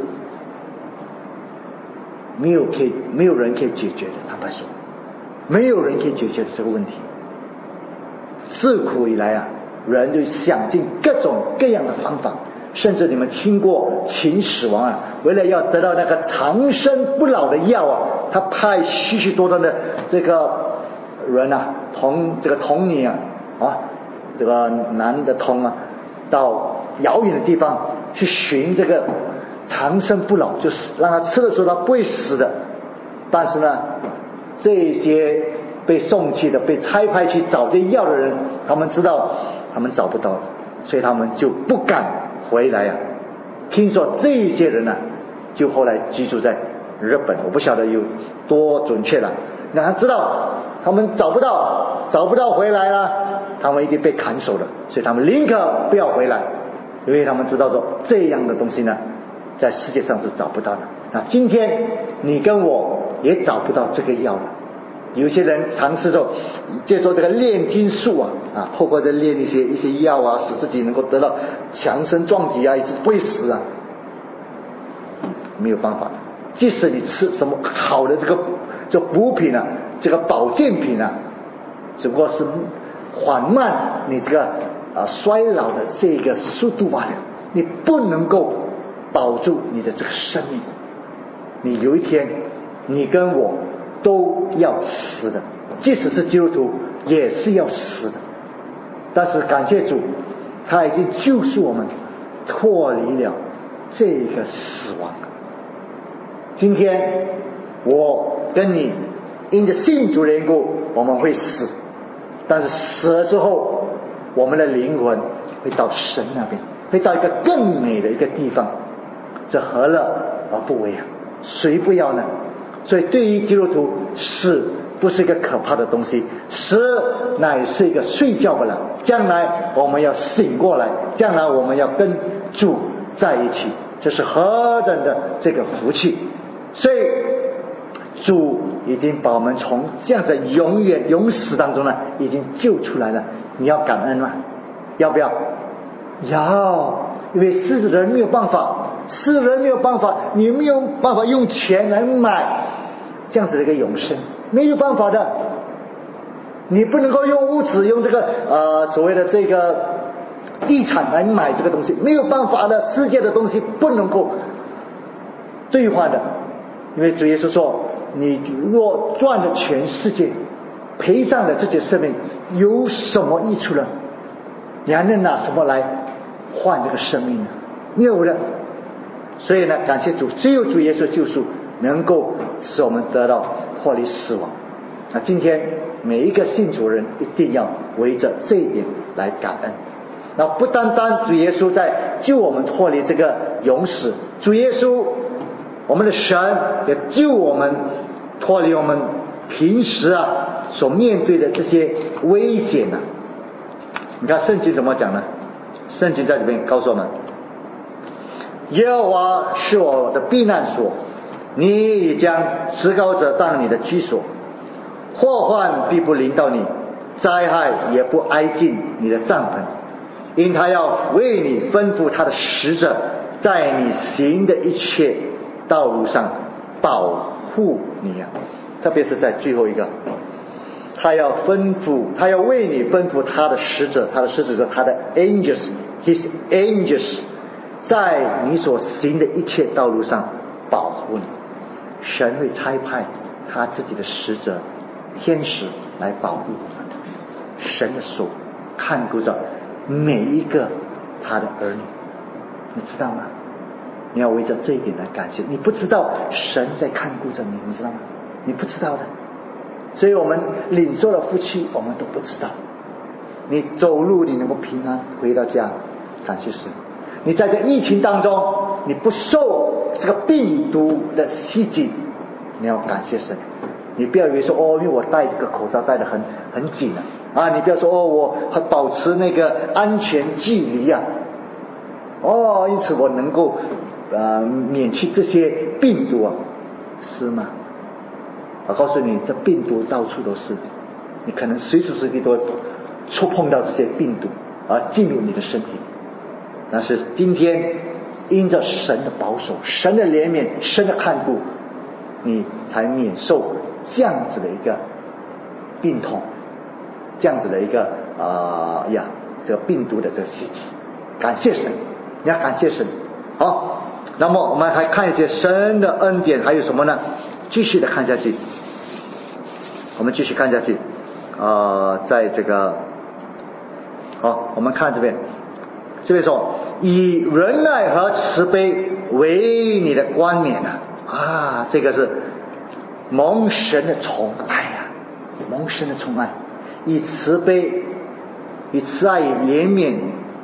没有可以没有人可以解决的，坦白说，没有人可以解决的这个问题。自古以来啊，人就想尽各种各样的方法，甚至你们听过秦始皇啊，为了要得到那个长生不老的药啊，他派许许多多的这个人啊，童这个童女啊啊，这个男的童啊，到遥远的地方去寻这个长生不老，就是让他吃的时候他不会死的。但是呢，这些被送去的、被差派去找这药的人，他们知道他们找不到，所以他们就不敢回来啊。听说这些人呢、啊，就后来居住在日本，我不晓得有多准确了。那他知道他们找不到，找不到回来了，他们一定被砍手了，所以他们宁可不要回来，因为他们知道说这样的东西呢，在世界上是找不到的。那今天你跟我也找不到这个药了。有些人尝试着借助这个炼金术啊啊，透过这炼一些一些药啊，使自己能够得到强身壮体啊，一直不会死啊，没有办法。即使你吃什么好的这个这补品啊，这个保健品啊，只不过是缓慢你这个啊衰老的这个速度罢了，你不能够保住你的这个生命。你有一天，你跟我都要死的，即使是基督徒也是要死的。但是感谢主，他已经救赎我们脱离了这个死亡。今天我跟你因着信主的缘故，我们会死，但是死了之后，我们的灵魂会到神那边，会到一个更美的一个地方，这何乐而不为啊？谁不要呢？所以对于基督徒，死不是一个可怕的东西，死乃是一个睡觉不了，将来我们要醒过来，将来我们要跟主在一起，这是何等的这个福气。所以主已经把我们从这样的永远永死当中呢，已经救出来了。你要感恩吗？要不要？要，因为世人没有办法，世人没有办法，你没有办法用钱来买这样子的一个永生，没有办法的。你不能够用物质，用这个呃所谓的这个地产来买这个东西，没有办法的。世界的东西不能够兑换的，因为主耶稣说，你若赚了全世界，赔上了自己的生命，有什么益处呢？你还能拿什么来换这个生命呢？没有的。所以呢，感谢主，只有主耶稣救赎能够使我们得到脱离死亡。那今天每一个信主人一定要围着这一点来感恩。那不单单主耶稣在救我们脱离这个永死，主耶稣我们的神也救我们脱离我们平时啊所面对的这些危险啊。你看圣经怎么讲呢？圣经在这边告诉我们，耶和华是我的避难所，你已将至高者当你的居所，祸患必不临到你，灾害也不挨近你的帐篷，因他要为你吩咐他的使者，在你行的一切道路上保护你啊。特别是在最后一个，他要吩咐，他要为你吩咐他的使者，他的使者是他的 angels his angels， 在你所行的一切道路上保护你。神会差派他自己的使者天使来保护我们，神的手看顾着每一个他的儿女，你知道吗？你要为着这一点来感谢。你不知道神在看顾着你，你知道吗？你不知道的。所以我们领受了福气，我们都不知道。你走路你能够平安回到家，感谢神。你在这疫情当中，你不受这个病毒的袭击，你要感谢神。你不要以为说哦，因为我戴这个口罩戴得很很紧啊，啊，你不要说哦，我保持那个安全距离啊，哦，因此我能够呃免去这些病毒啊，是吗？我告诉你，这病毒到处都是，你可能随时随地都会触碰到这些病毒而进入你的身体。但是今天因着神的保守、神的怜悯、神的看顾，你才免受这样子的一个病痛，这样子的一个啊、呃、呀，这个病毒的这个袭击。感谢神，你要感谢神。好，那么我们还看一些神的恩典，还有什么呢？继续的看下去，我们继续看下去。呃，在这个，好，我们看这边，这边说以仁爱和慈悲为你的冠冕啊，啊，这个是蒙神的宠爱啊，蒙神的宠爱，以慈悲、以慈爱、以怜悯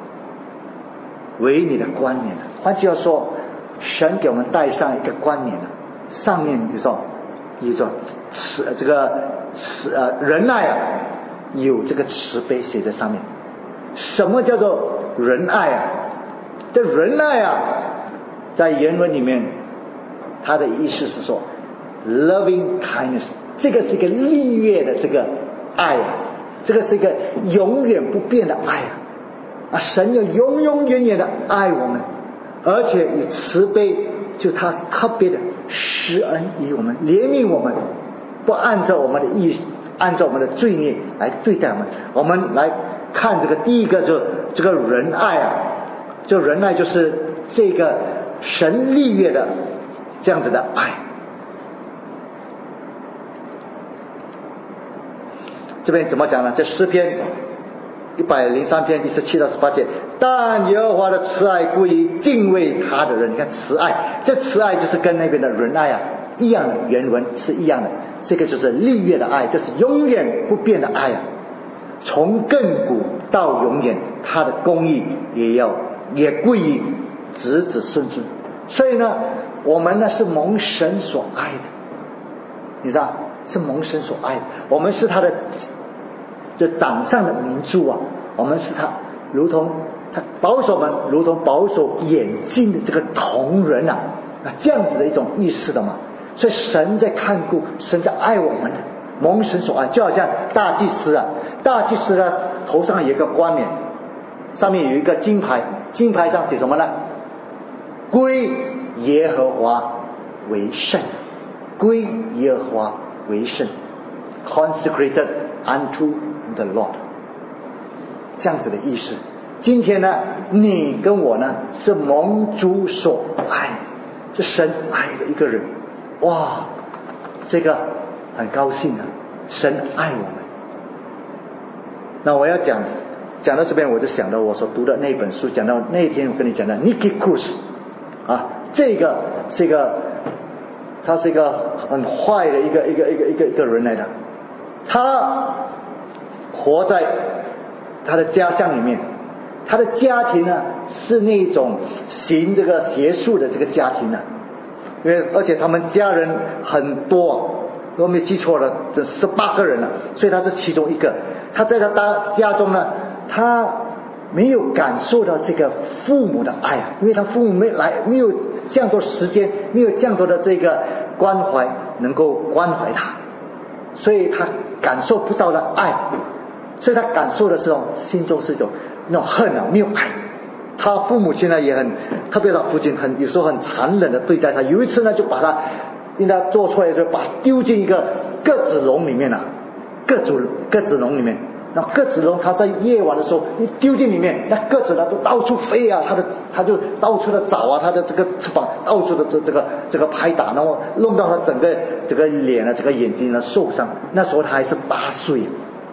为你的冠冕啊。换句话说，神给我们戴上一个冠冕啊，上面比如说，比如说慈这个慈呃仁爱啊，有这个慈悲写在上面。什么叫做仁爱啊？这仁爱啊，在原文里面，它的意思是说 loving kindness， 这个是一个历月的这个爱啊，这个是一个永远不变的爱啊！啊，神要永永远远的爱我们，而且以慈悲，就他特别的施恩于我们，怜悯我们，不按照我们的意思，按照我们的罪孽来对待我们。我们来看这个第一个，就这个仁爱啊，这仁爱就是这个神历月的这样子的爱。这边怎么讲呢？这诗篇一百零三篇第十七到十八节，但耶和华的慈爱归于敬畏他的人。你看慈爱，这慈爱就是跟那边的仁爱啊一样的，原文是一样的。这个就是历月的爱，这是永远不变的爱啊，从亘古到永远，他的公义也要也归于子子孙孙。所以呢，我们呢是蒙神所爱的，你知道，是蒙神所爱的。我们是他的这掌上的明珠啊，我们是他如同他保守我们如同保守眼睛的这个瞳人啊，那这样子的一种意思的嘛。所以神在看顾，神在爱我们的，蒙神所爱。就好像大祭司啊，大祭司呢头上有一个冠冕，上面有一个金牌，金牌上写什么呢？归耶和华为圣，归耶和华为圣 ，consecrated unto the Lord， 这样子的意思。今天呢，你跟我呢是蒙主所爱，是神爱的一个人，哇，这个很高兴啊，神爱我们。那我要讲讲到这边，我就想到我所读的那本书，讲到那天我跟你讲的 Nicky Cruz 啊，这个是一个，他是一个很坏的一个一个一个一个一个人来的，他活在他的家乡里面，他的家庭呢是那种行这个邪术的这个家庭呢、啊，因为而且他们家人很多、啊，如果没记错了，这十八个人了、啊，所以他是其中一个。他在他家中呢，他没有感受到这个父母的爱啊，因为他父母没来，没有这样多时间，没有这样多的这个关怀，能够关怀他，所以他感受不到的爱，所以他感受的时候，心中是一种那种恨啊，没有爱。他父母亲呢也很，特别他父亲很有时候很残忍的对待他。有一次呢，就把他，因为他做错的时候，把他丢进一个鸽子笼里面啊，鸽子鸽子笼里面。那鸽子笼，它在夜晚的时候，你丢进里面，那鸽子呢都到处飞啊，它的它就到处的找啊，它的这个翅膀到处的这这个这个拍打，然后弄到他整个这个脸啊，这个眼睛呢受伤。那时候他还是八岁，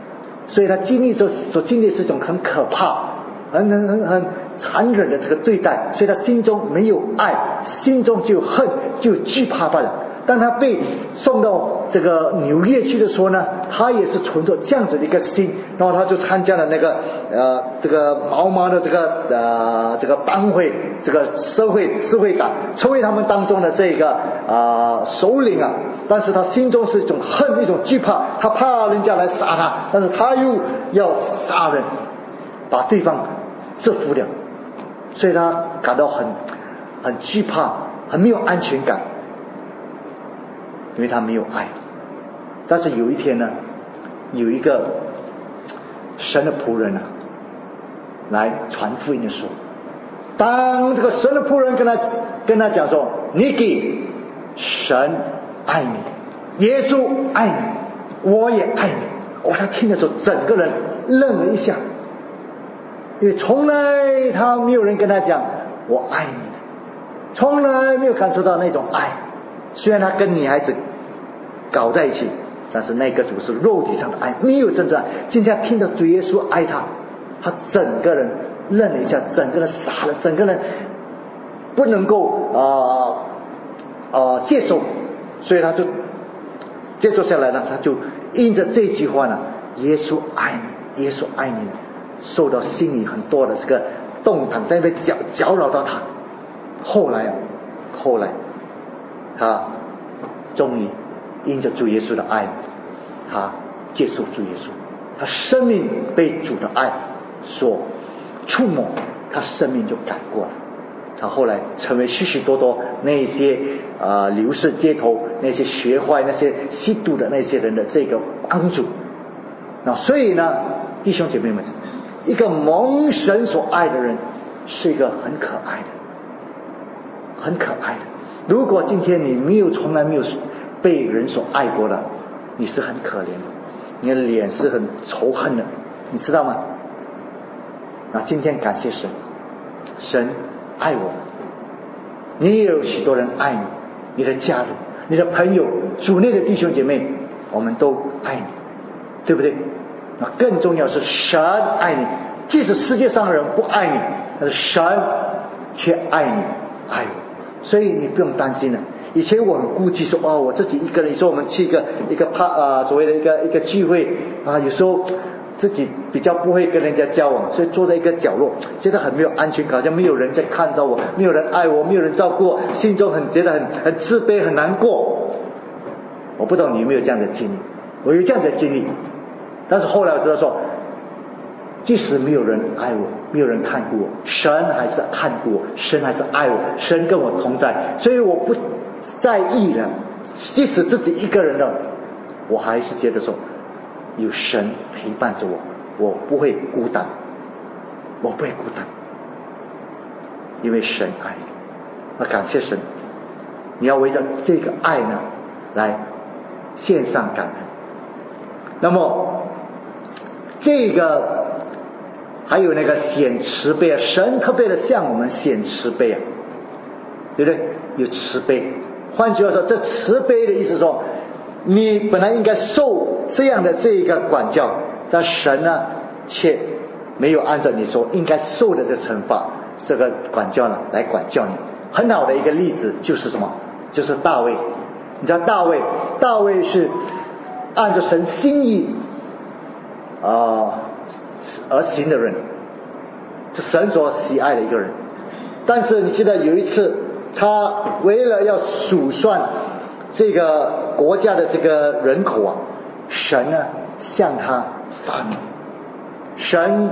所以他经历着所经历是一种很可怕、很很很很残忍的这个对待，所以他心中没有爱，心中就有恨，就有惧怕罢了。当他被送到这个纽约去的时候呢，他也是存着这样子的一个心，然后他就参加了那个呃这个毛毛的这个呃这个帮会，这个社会社会党，成为他们当中的这个啊、呃、首领啊。但是他心中是一种恨，一种惧怕，他怕人家来杀他，但是他又要杀人，把对方制服了，所以他感到很很惧怕，很没有安全感。因为他没有爱。但是有一天呢，有一个神的仆人啊来传福音的时候，当这个神的仆人跟他跟他讲说，你给神爱你，耶稣爱你，我也爱你。哇，他听的时候整个人愣了一下，因为从来他没有人跟他讲我爱你，从来没有感受到那种爱。虽然他跟女孩子搞在一起，但是那个只是肉体上的爱，没有真正爱。今天听到主耶稣爱他，他整个人愣了一下，整个人傻了，整个人不能够啊啊、呃呃、接受，所以他就接受下来呢，他就因着这句话呢，耶稣爱你，耶稣爱你，受到心里很多的这个动荡，在那边搅搅扰到他。后来啊，后来他终于因着主耶稣的爱，他接受主耶稣，他生命被主的爱所触摸，他生命就改过了。他后来成为许许多多那些啊、呃、流逝街头那些学坏那些吸毒的那些人的这个帮助。那所以呢，弟兄姐妹们，一个蒙神所爱的人是一个很可爱的，很可爱的。如果今天你没有从来没有被人所爱过的，你是很可怜的，你的脸是很仇恨的，你知道吗？那今天感谢神，神爱我，你也有许多人爱你，你的家人，你的朋友，主内的弟兄姐妹，我们都爱你，对不对？那更重要是神爱你，即使世界上的人不爱你，但是神却爱你爱我，所以你不用担心了。以前我很顾忌说，哦，我自己一个人，有时候我们去一个一个趴啊、呃，所谓的一个一个聚会啊，有时候自己比较不会跟人家交往，所以坐在一个角落，觉得很没有安全感，好像没有人在看到我，没有人爱我，没有人照顾我，心中很觉得很很自卑，很难过。我不懂你有没有这样的经历？我有这样的经历，但是后来我知道说，即使没有人爱我，没有人看顾我，神还是看顾我，神还是爱我，神跟我同在，所以我不在意了。即使自己一个人了，我还是觉得说有神陪伴着我，我不会孤单，我不会孤单，因为神爱你。那感谢神，你要为着这个爱呢来献上感恩。那么这个还有那个显慈悲啊，神特别的向我们显慈悲啊，对不对？有慈悲。换句话说，这慈悲的意思说，你本来应该受这样的这个管教，但神呢却没有按照你说应该受的这惩罚，这个管教呢来管教你。很好的一个例子就是什么？就是大卫。你知道大卫，大卫是按照神心意啊、呃、而行的人，是神所喜爱的一个人。但是你记得有一次，他为了要数算这个国家的这个人口啊，神呢向他发怒，神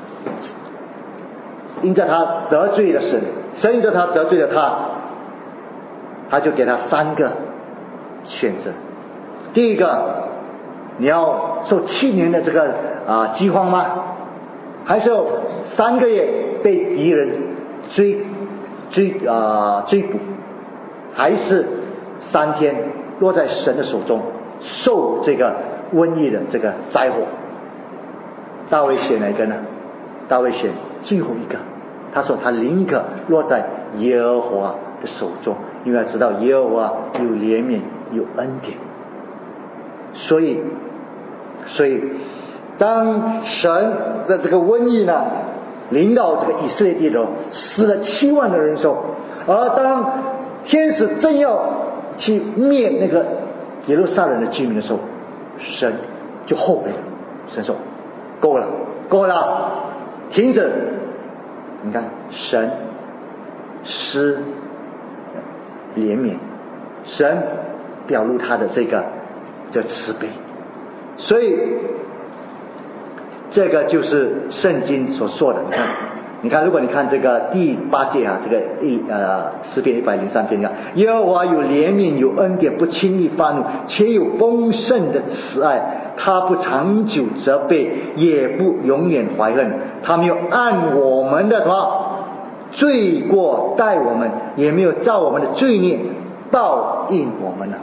因着他得罪了神，神因着他得罪了他，他就给他三个选择。第一个，你要受七年的这个啊饥荒吗？还是有三个月被敌人追追啊、呃、追捕，还是三天落在神的手中受这个瘟疫的这个灾祸？大卫选哪一个呢？大卫选最后一个。他说他宁可落在耶和华的手中，因为他知道耶和华有怜悯有恩典。所以所以当神的这个瘟疫呢临到这个以色列地的时候，死了七万的人手，而当天使正要去灭那个耶路撒冷的居民的时候，神就后悔了。神说够了够了，停止。你看神施怜悯，神表露他的这个叫慈悲。所以这个就是圣经所说的。你看你看如果你看这个第八节啊，这个一呃诗篇一百零三篇，你看耶和华有怜悯有恩典，不轻易发怒，且有丰盛的慈爱，他不长久责备，也不永远怀恨，他没有按我们的什么罪过待我们，也没有照我们的罪孽报应我们了。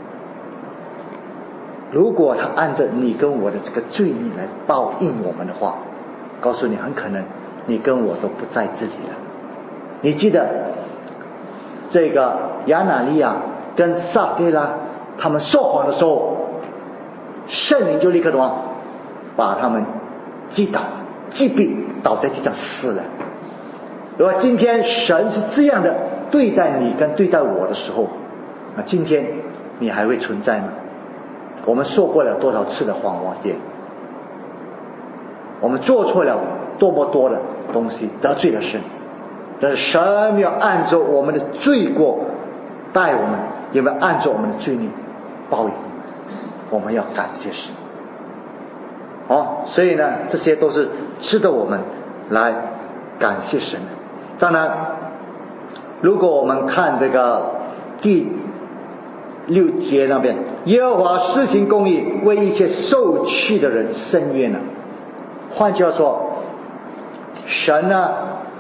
如果他按着你跟我的这个罪孽来报应我们的话，告诉你很可能你跟我都不在这里了。你记得这个亚拿利亚跟撒非拉他们说谎的时候，圣灵就立刻什么把他们击倒击毙，倒在地上死了。如果今天神是这样的对待你跟对待我的时候，那今天你还会存在吗？我们受过了多少次的谎言，我们做错了多么多的东西，得罪了神，但是神没有按照我们的罪过待我们，也没有按照我们的罪孽报应我们，要感谢神。哦，所以呢这些都是值得我们来感谢神的。当然如果我们看这个第六节那边，耶和华施行公义，为一切受屈的人伸冤了。换句话说，神呢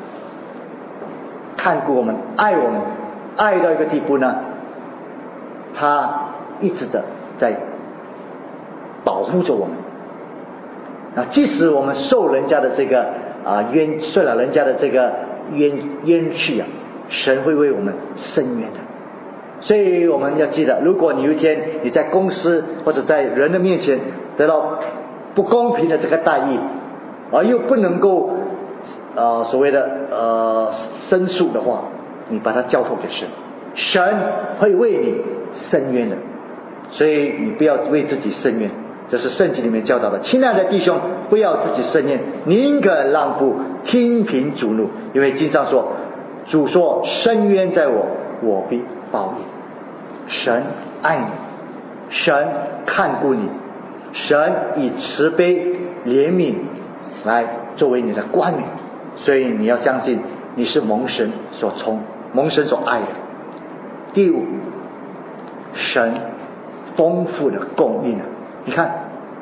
看顾我们，爱我们，爱到一个地步呢，他一直的在保护着我们。那即使我们受人家的这个啊冤，受了人家的这个冤冤屈啊，神会为我们伸冤的。所以我们要记得，如果你有一天你在公司或者在人的面前得到不公平的这个待遇，而又不能够呃所谓的呃申诉的话，你把它交托给神，神会为你伸冤的。所以你不要为自己伸冤，这是圣经里面教导的。亲爱的弟兄，不要自己伸冤，宁可让步，听凭主怒。因为经上说，主说伸冤在我，我必报应。神爱你，神看顾你，神以慈悲怜悯来作为你的冠冕，所以你要相信你是蒙神所宠，蒙神所爱的。第五，神丰富的供应。你看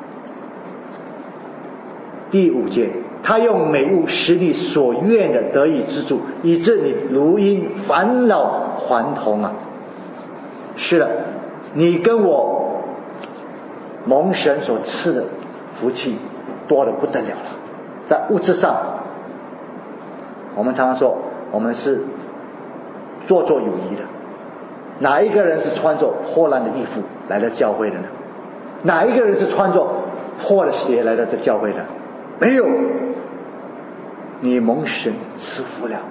第五节，他用美物使你所愿的得以知足，以致你如因返老还童啊。是的，你跟我蒙神所赐的福气多得不得了了。在物质上，我们常常说我们是做做有谊的。哪一个人是穿着破烂的衣服来到教会的呢？哪一个人是穿着破的鞋来到这教会的？没有。你蒙神赐福了，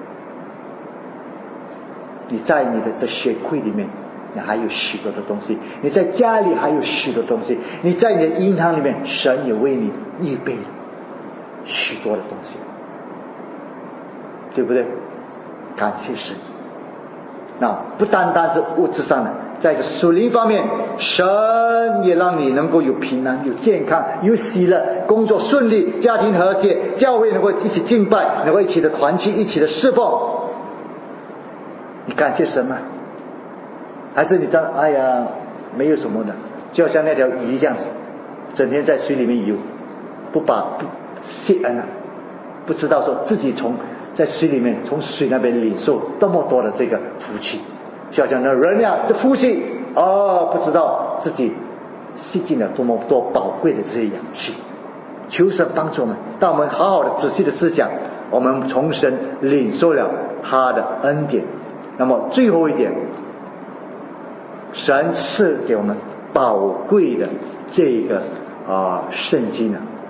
你在你的这血柜里面你还有许多的东西，你在家里还有许多东西，你在你的银行里面神也为你预备许多的东西，对不对？感谢神。那不单单是物质上的，在这属灵方面，神也让你能够有平安，有健康，有喜乐，工作顺利，家庭和谐，教会能够一起敬拜，能够一起的团契，一起的侍奉。你感谢神吗？还是你这哎呀没有什么的，就好像那条鱼这样子，整天在水里面游，不把不谢恩啊，不知道说自己从在水里面从水那边领受多么多的这个福气，就好像那人呀的福气哦，不知道自己吸进了多么多宝贵的这些氧气。求神帮助我们，当我们好好的仔细的思想，我们从神领受了他的恩典。那么最后一点，神赐给我们宝贵的这个啊、呃、圣经啊，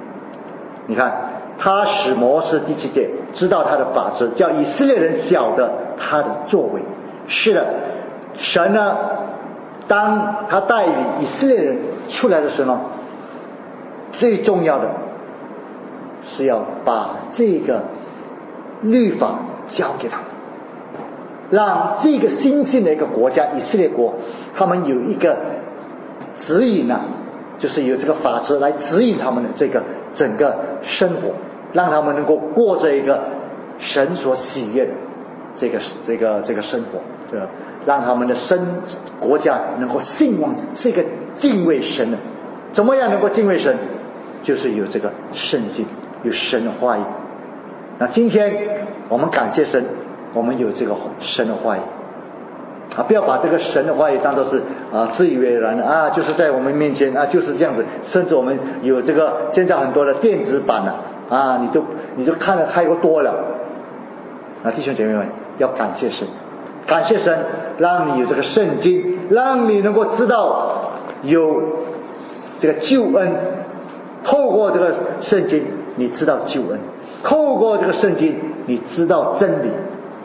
你看，他使摩西第七节知道他的法则，叫以色列人晓得他的作为。是的，神呢，当他带领以色列人出来的时候，最重要的是要把这个律法交给他们，让这个新兴的一个国家以色列国，他们有一个指引啊，就是有这个法则来指引他们的这个整个生活，让他们能够过着一个神所喜悦的这个这个这个生活，这个让他们的生国家能够兴旺，是一个敬畏神的。怎么样能够敬畏神？就是有这个圣经，有神的话语。那今天我们感谢神，我们有这个神的话语啊！不要把这个神的话语当作是啊自以为然的啊，就是在我们面前啊就是这样子。甚至我们有这个现在很多的电子版了啊，你都你就看得太过多了。那弟兄姐妹们，要感谢神，感谢神，让你有这个圣经，让你能够知道有这个救恩。透过这个圣经，你知道救恩；透过这个圣经，你知道真理。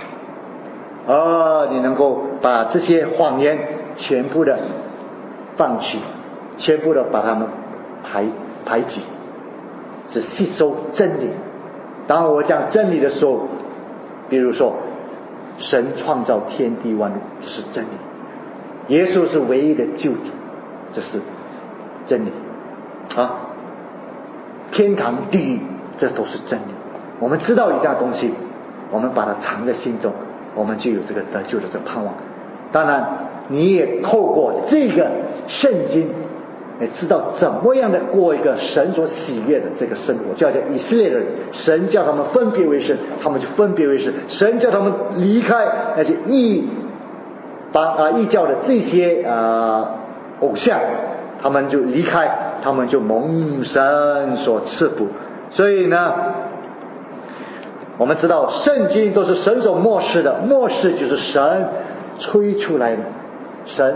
而你能够把这些谎言全部的放弃，全部的把它们排排挤，只吸收真理。当我讲真理的时候，比如说神创造天地万物，这是真理；耶稣是唯一的救主，这是真理啊。天堂地狱，这都是真理。我们知道一样东西，我们把它藏在心中，我们就有这个得救的这个盼望。当然你也透过这个圣经也知道怎么样的过一个神所喜悦的这个生活。就好像以色列人，神叫他们分别为圣，他们就分别为圣；神叫他们离开那些异帮啊异教的这些啊偶像，他们就离开，他们就蒙神所赐福。所以呢，我们知道圣经都是神所默示的，默示就是神吹出来的，神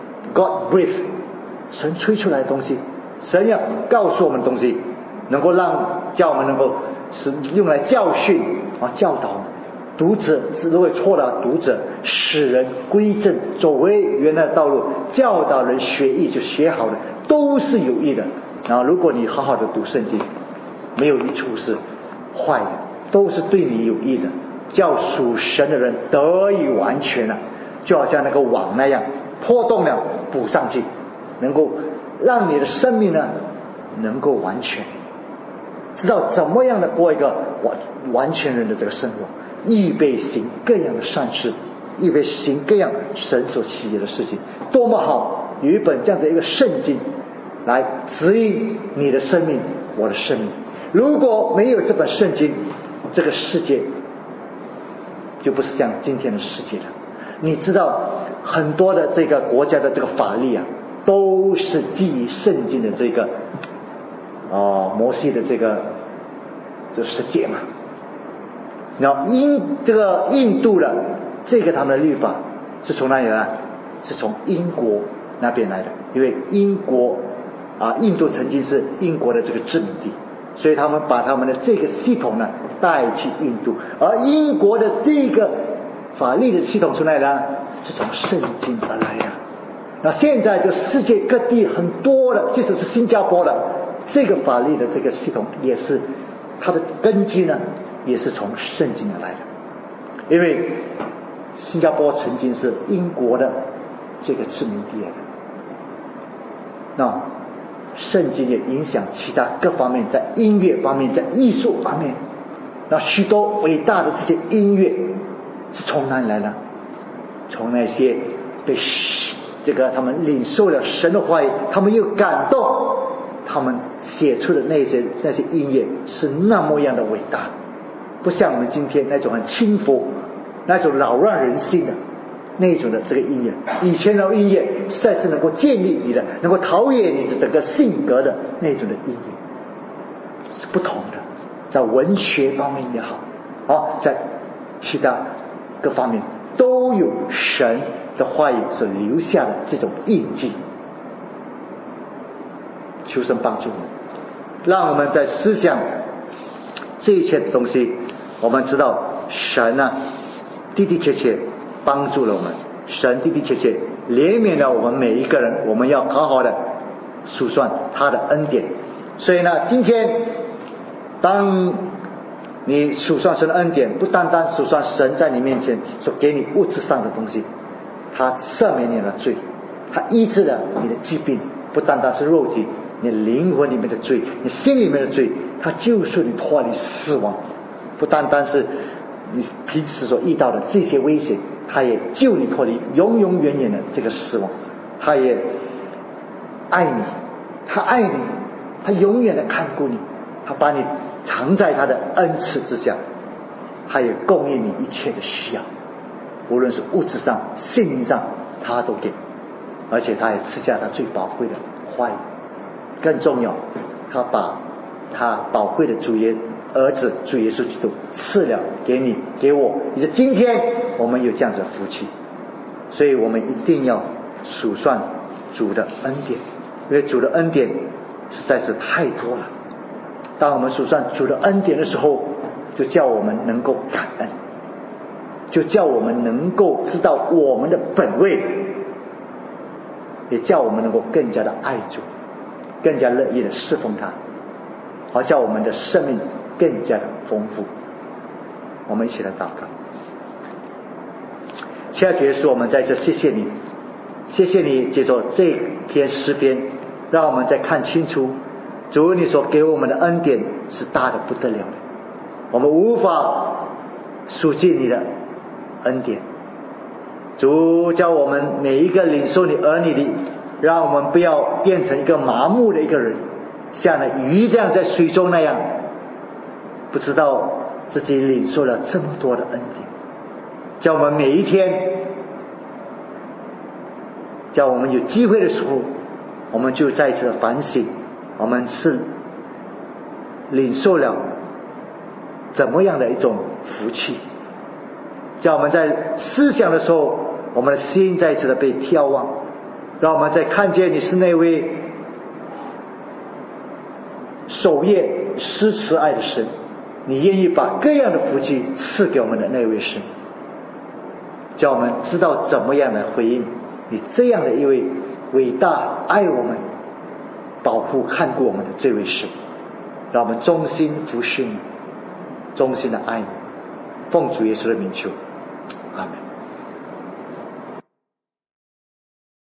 God breathe， 神吹出来的东西，神要告诉我们的东西，能够让叫我们能够是用来教训啊教导读者，如果错了读者，使人归正，走回原来的道路，教导人学艺，就学好的，都是有益的啊！如果你好好的读圣经，没有一处是坏的，都是对你有益的，叫属神的人得以完全了，就好像那个网那样，破洞了补上去，能够让你的生命呢能够完全，知道怎么样的过一个完完全人的这个生活，预备行各样的善事，预备行各样神所喜悦的事情，多么好！有一本这样的一个圣经来指引你的生命，我的生命。如果没有这本圣经，这个世界就不是像今天的世界了。你知道很多的这个国家的这个法律啊，都是基于圣经的这个哦摩西的这个这世界嘛。然后印这个印度的这个他们的律法是从哪里来？是从英国那边来的，因为英国啊，印度曾经是英国的这个殖民地，所以他们把他们的这个系统呢带去印度，而英国的这个法律的系统从哪里来？是从圣经而来的。那现在就世界各地很多的，即使是新加坡的这个法律的这个系统，也是它的根基呢，也是从圣经而来的。因为新加坡曾经是英国的这个殖民地来的，那圣经也影响其他各方面，在音乐方面，在艺术方面，那许多伟大的这些音乐是从哪里来呢？从那些被这个他们领受了神的话语，他们又感动，他们写出的那些那些音乐是那么样的伟大，不像我们今天那种很轻浮、那种扰乱人心的那种的这个音乐。以前的音乐实在是能够建立你的，能够陶冶你的整个性格的那种的音乐是不同的，在文学方面也好，好在其他各方面都有神的话语所留下的这种印记。求神帮助我们，让我们在思想这一切的东西，我们知道神啊的的确确帮助了我们，神的的确确怜悯了我们每一个人，我们要好好的数算他的恩典。所以呢，今天当你数算神的恩典，不单单数算神在你面前所给你物质上的东西，他赦免你的罪，他医治了你的疾病，不单单是肉体，你灵魂里面的罪，你心里面的罪，他救赎你脱离死亡，不单单是你平时所遇到的这些危险，他也救你脱离永永远远的这个死亡。他也爱你，他爱你，他永远的看顾你，他把你藏在他的恩赐之下，他也供应你一切的需要，无论是物质上心灵上他都给，而且他也赐下他最宝贵的话语。更重要，他把他宝贵的主耶儿子主耶稣基督赐了给你给我。你的今天我们有这样子的福气，所以我们一定要数算主的恩典，因为主的恩典实在是太多了。当我们数算主的恩典的时候，就叫我们能够感恩，就叫我们能够知道我们的本位，也叫我们能够更加的爱主，更加乐意的侍奉他，好叫我们的生命更加的丰富。我们一起来祷告。亲爱的主耶稣，我们在这谢谢你，谢谢你借着这篇诗篇，让我们再看清楚主你所给我们的恩典是大的不得了的，我们无法数尽你的恩典。主叫我们每一个领受你儿女的，让我们不要变成一个麻木的一个人，像那鱼这样在水中那样，不知道自己领受了这么多的恩典。叫我们每一天，叫我们有机会的时候，我们就再一次的反省，我们是领受了怎么样的一种福气。叫我们在思想的时候，我们的心再一次的被眺望，让我们在看见你是那位守夜施慈爱的神，你愿意把各样的福气赐给我们的那位神，叫我们知道怎么样的回应你这样的一位伟大爱我们保护看顾我们的这位神。让我们忠心服侍你，忠心的爱你，奉主耶稣的名求，阿们。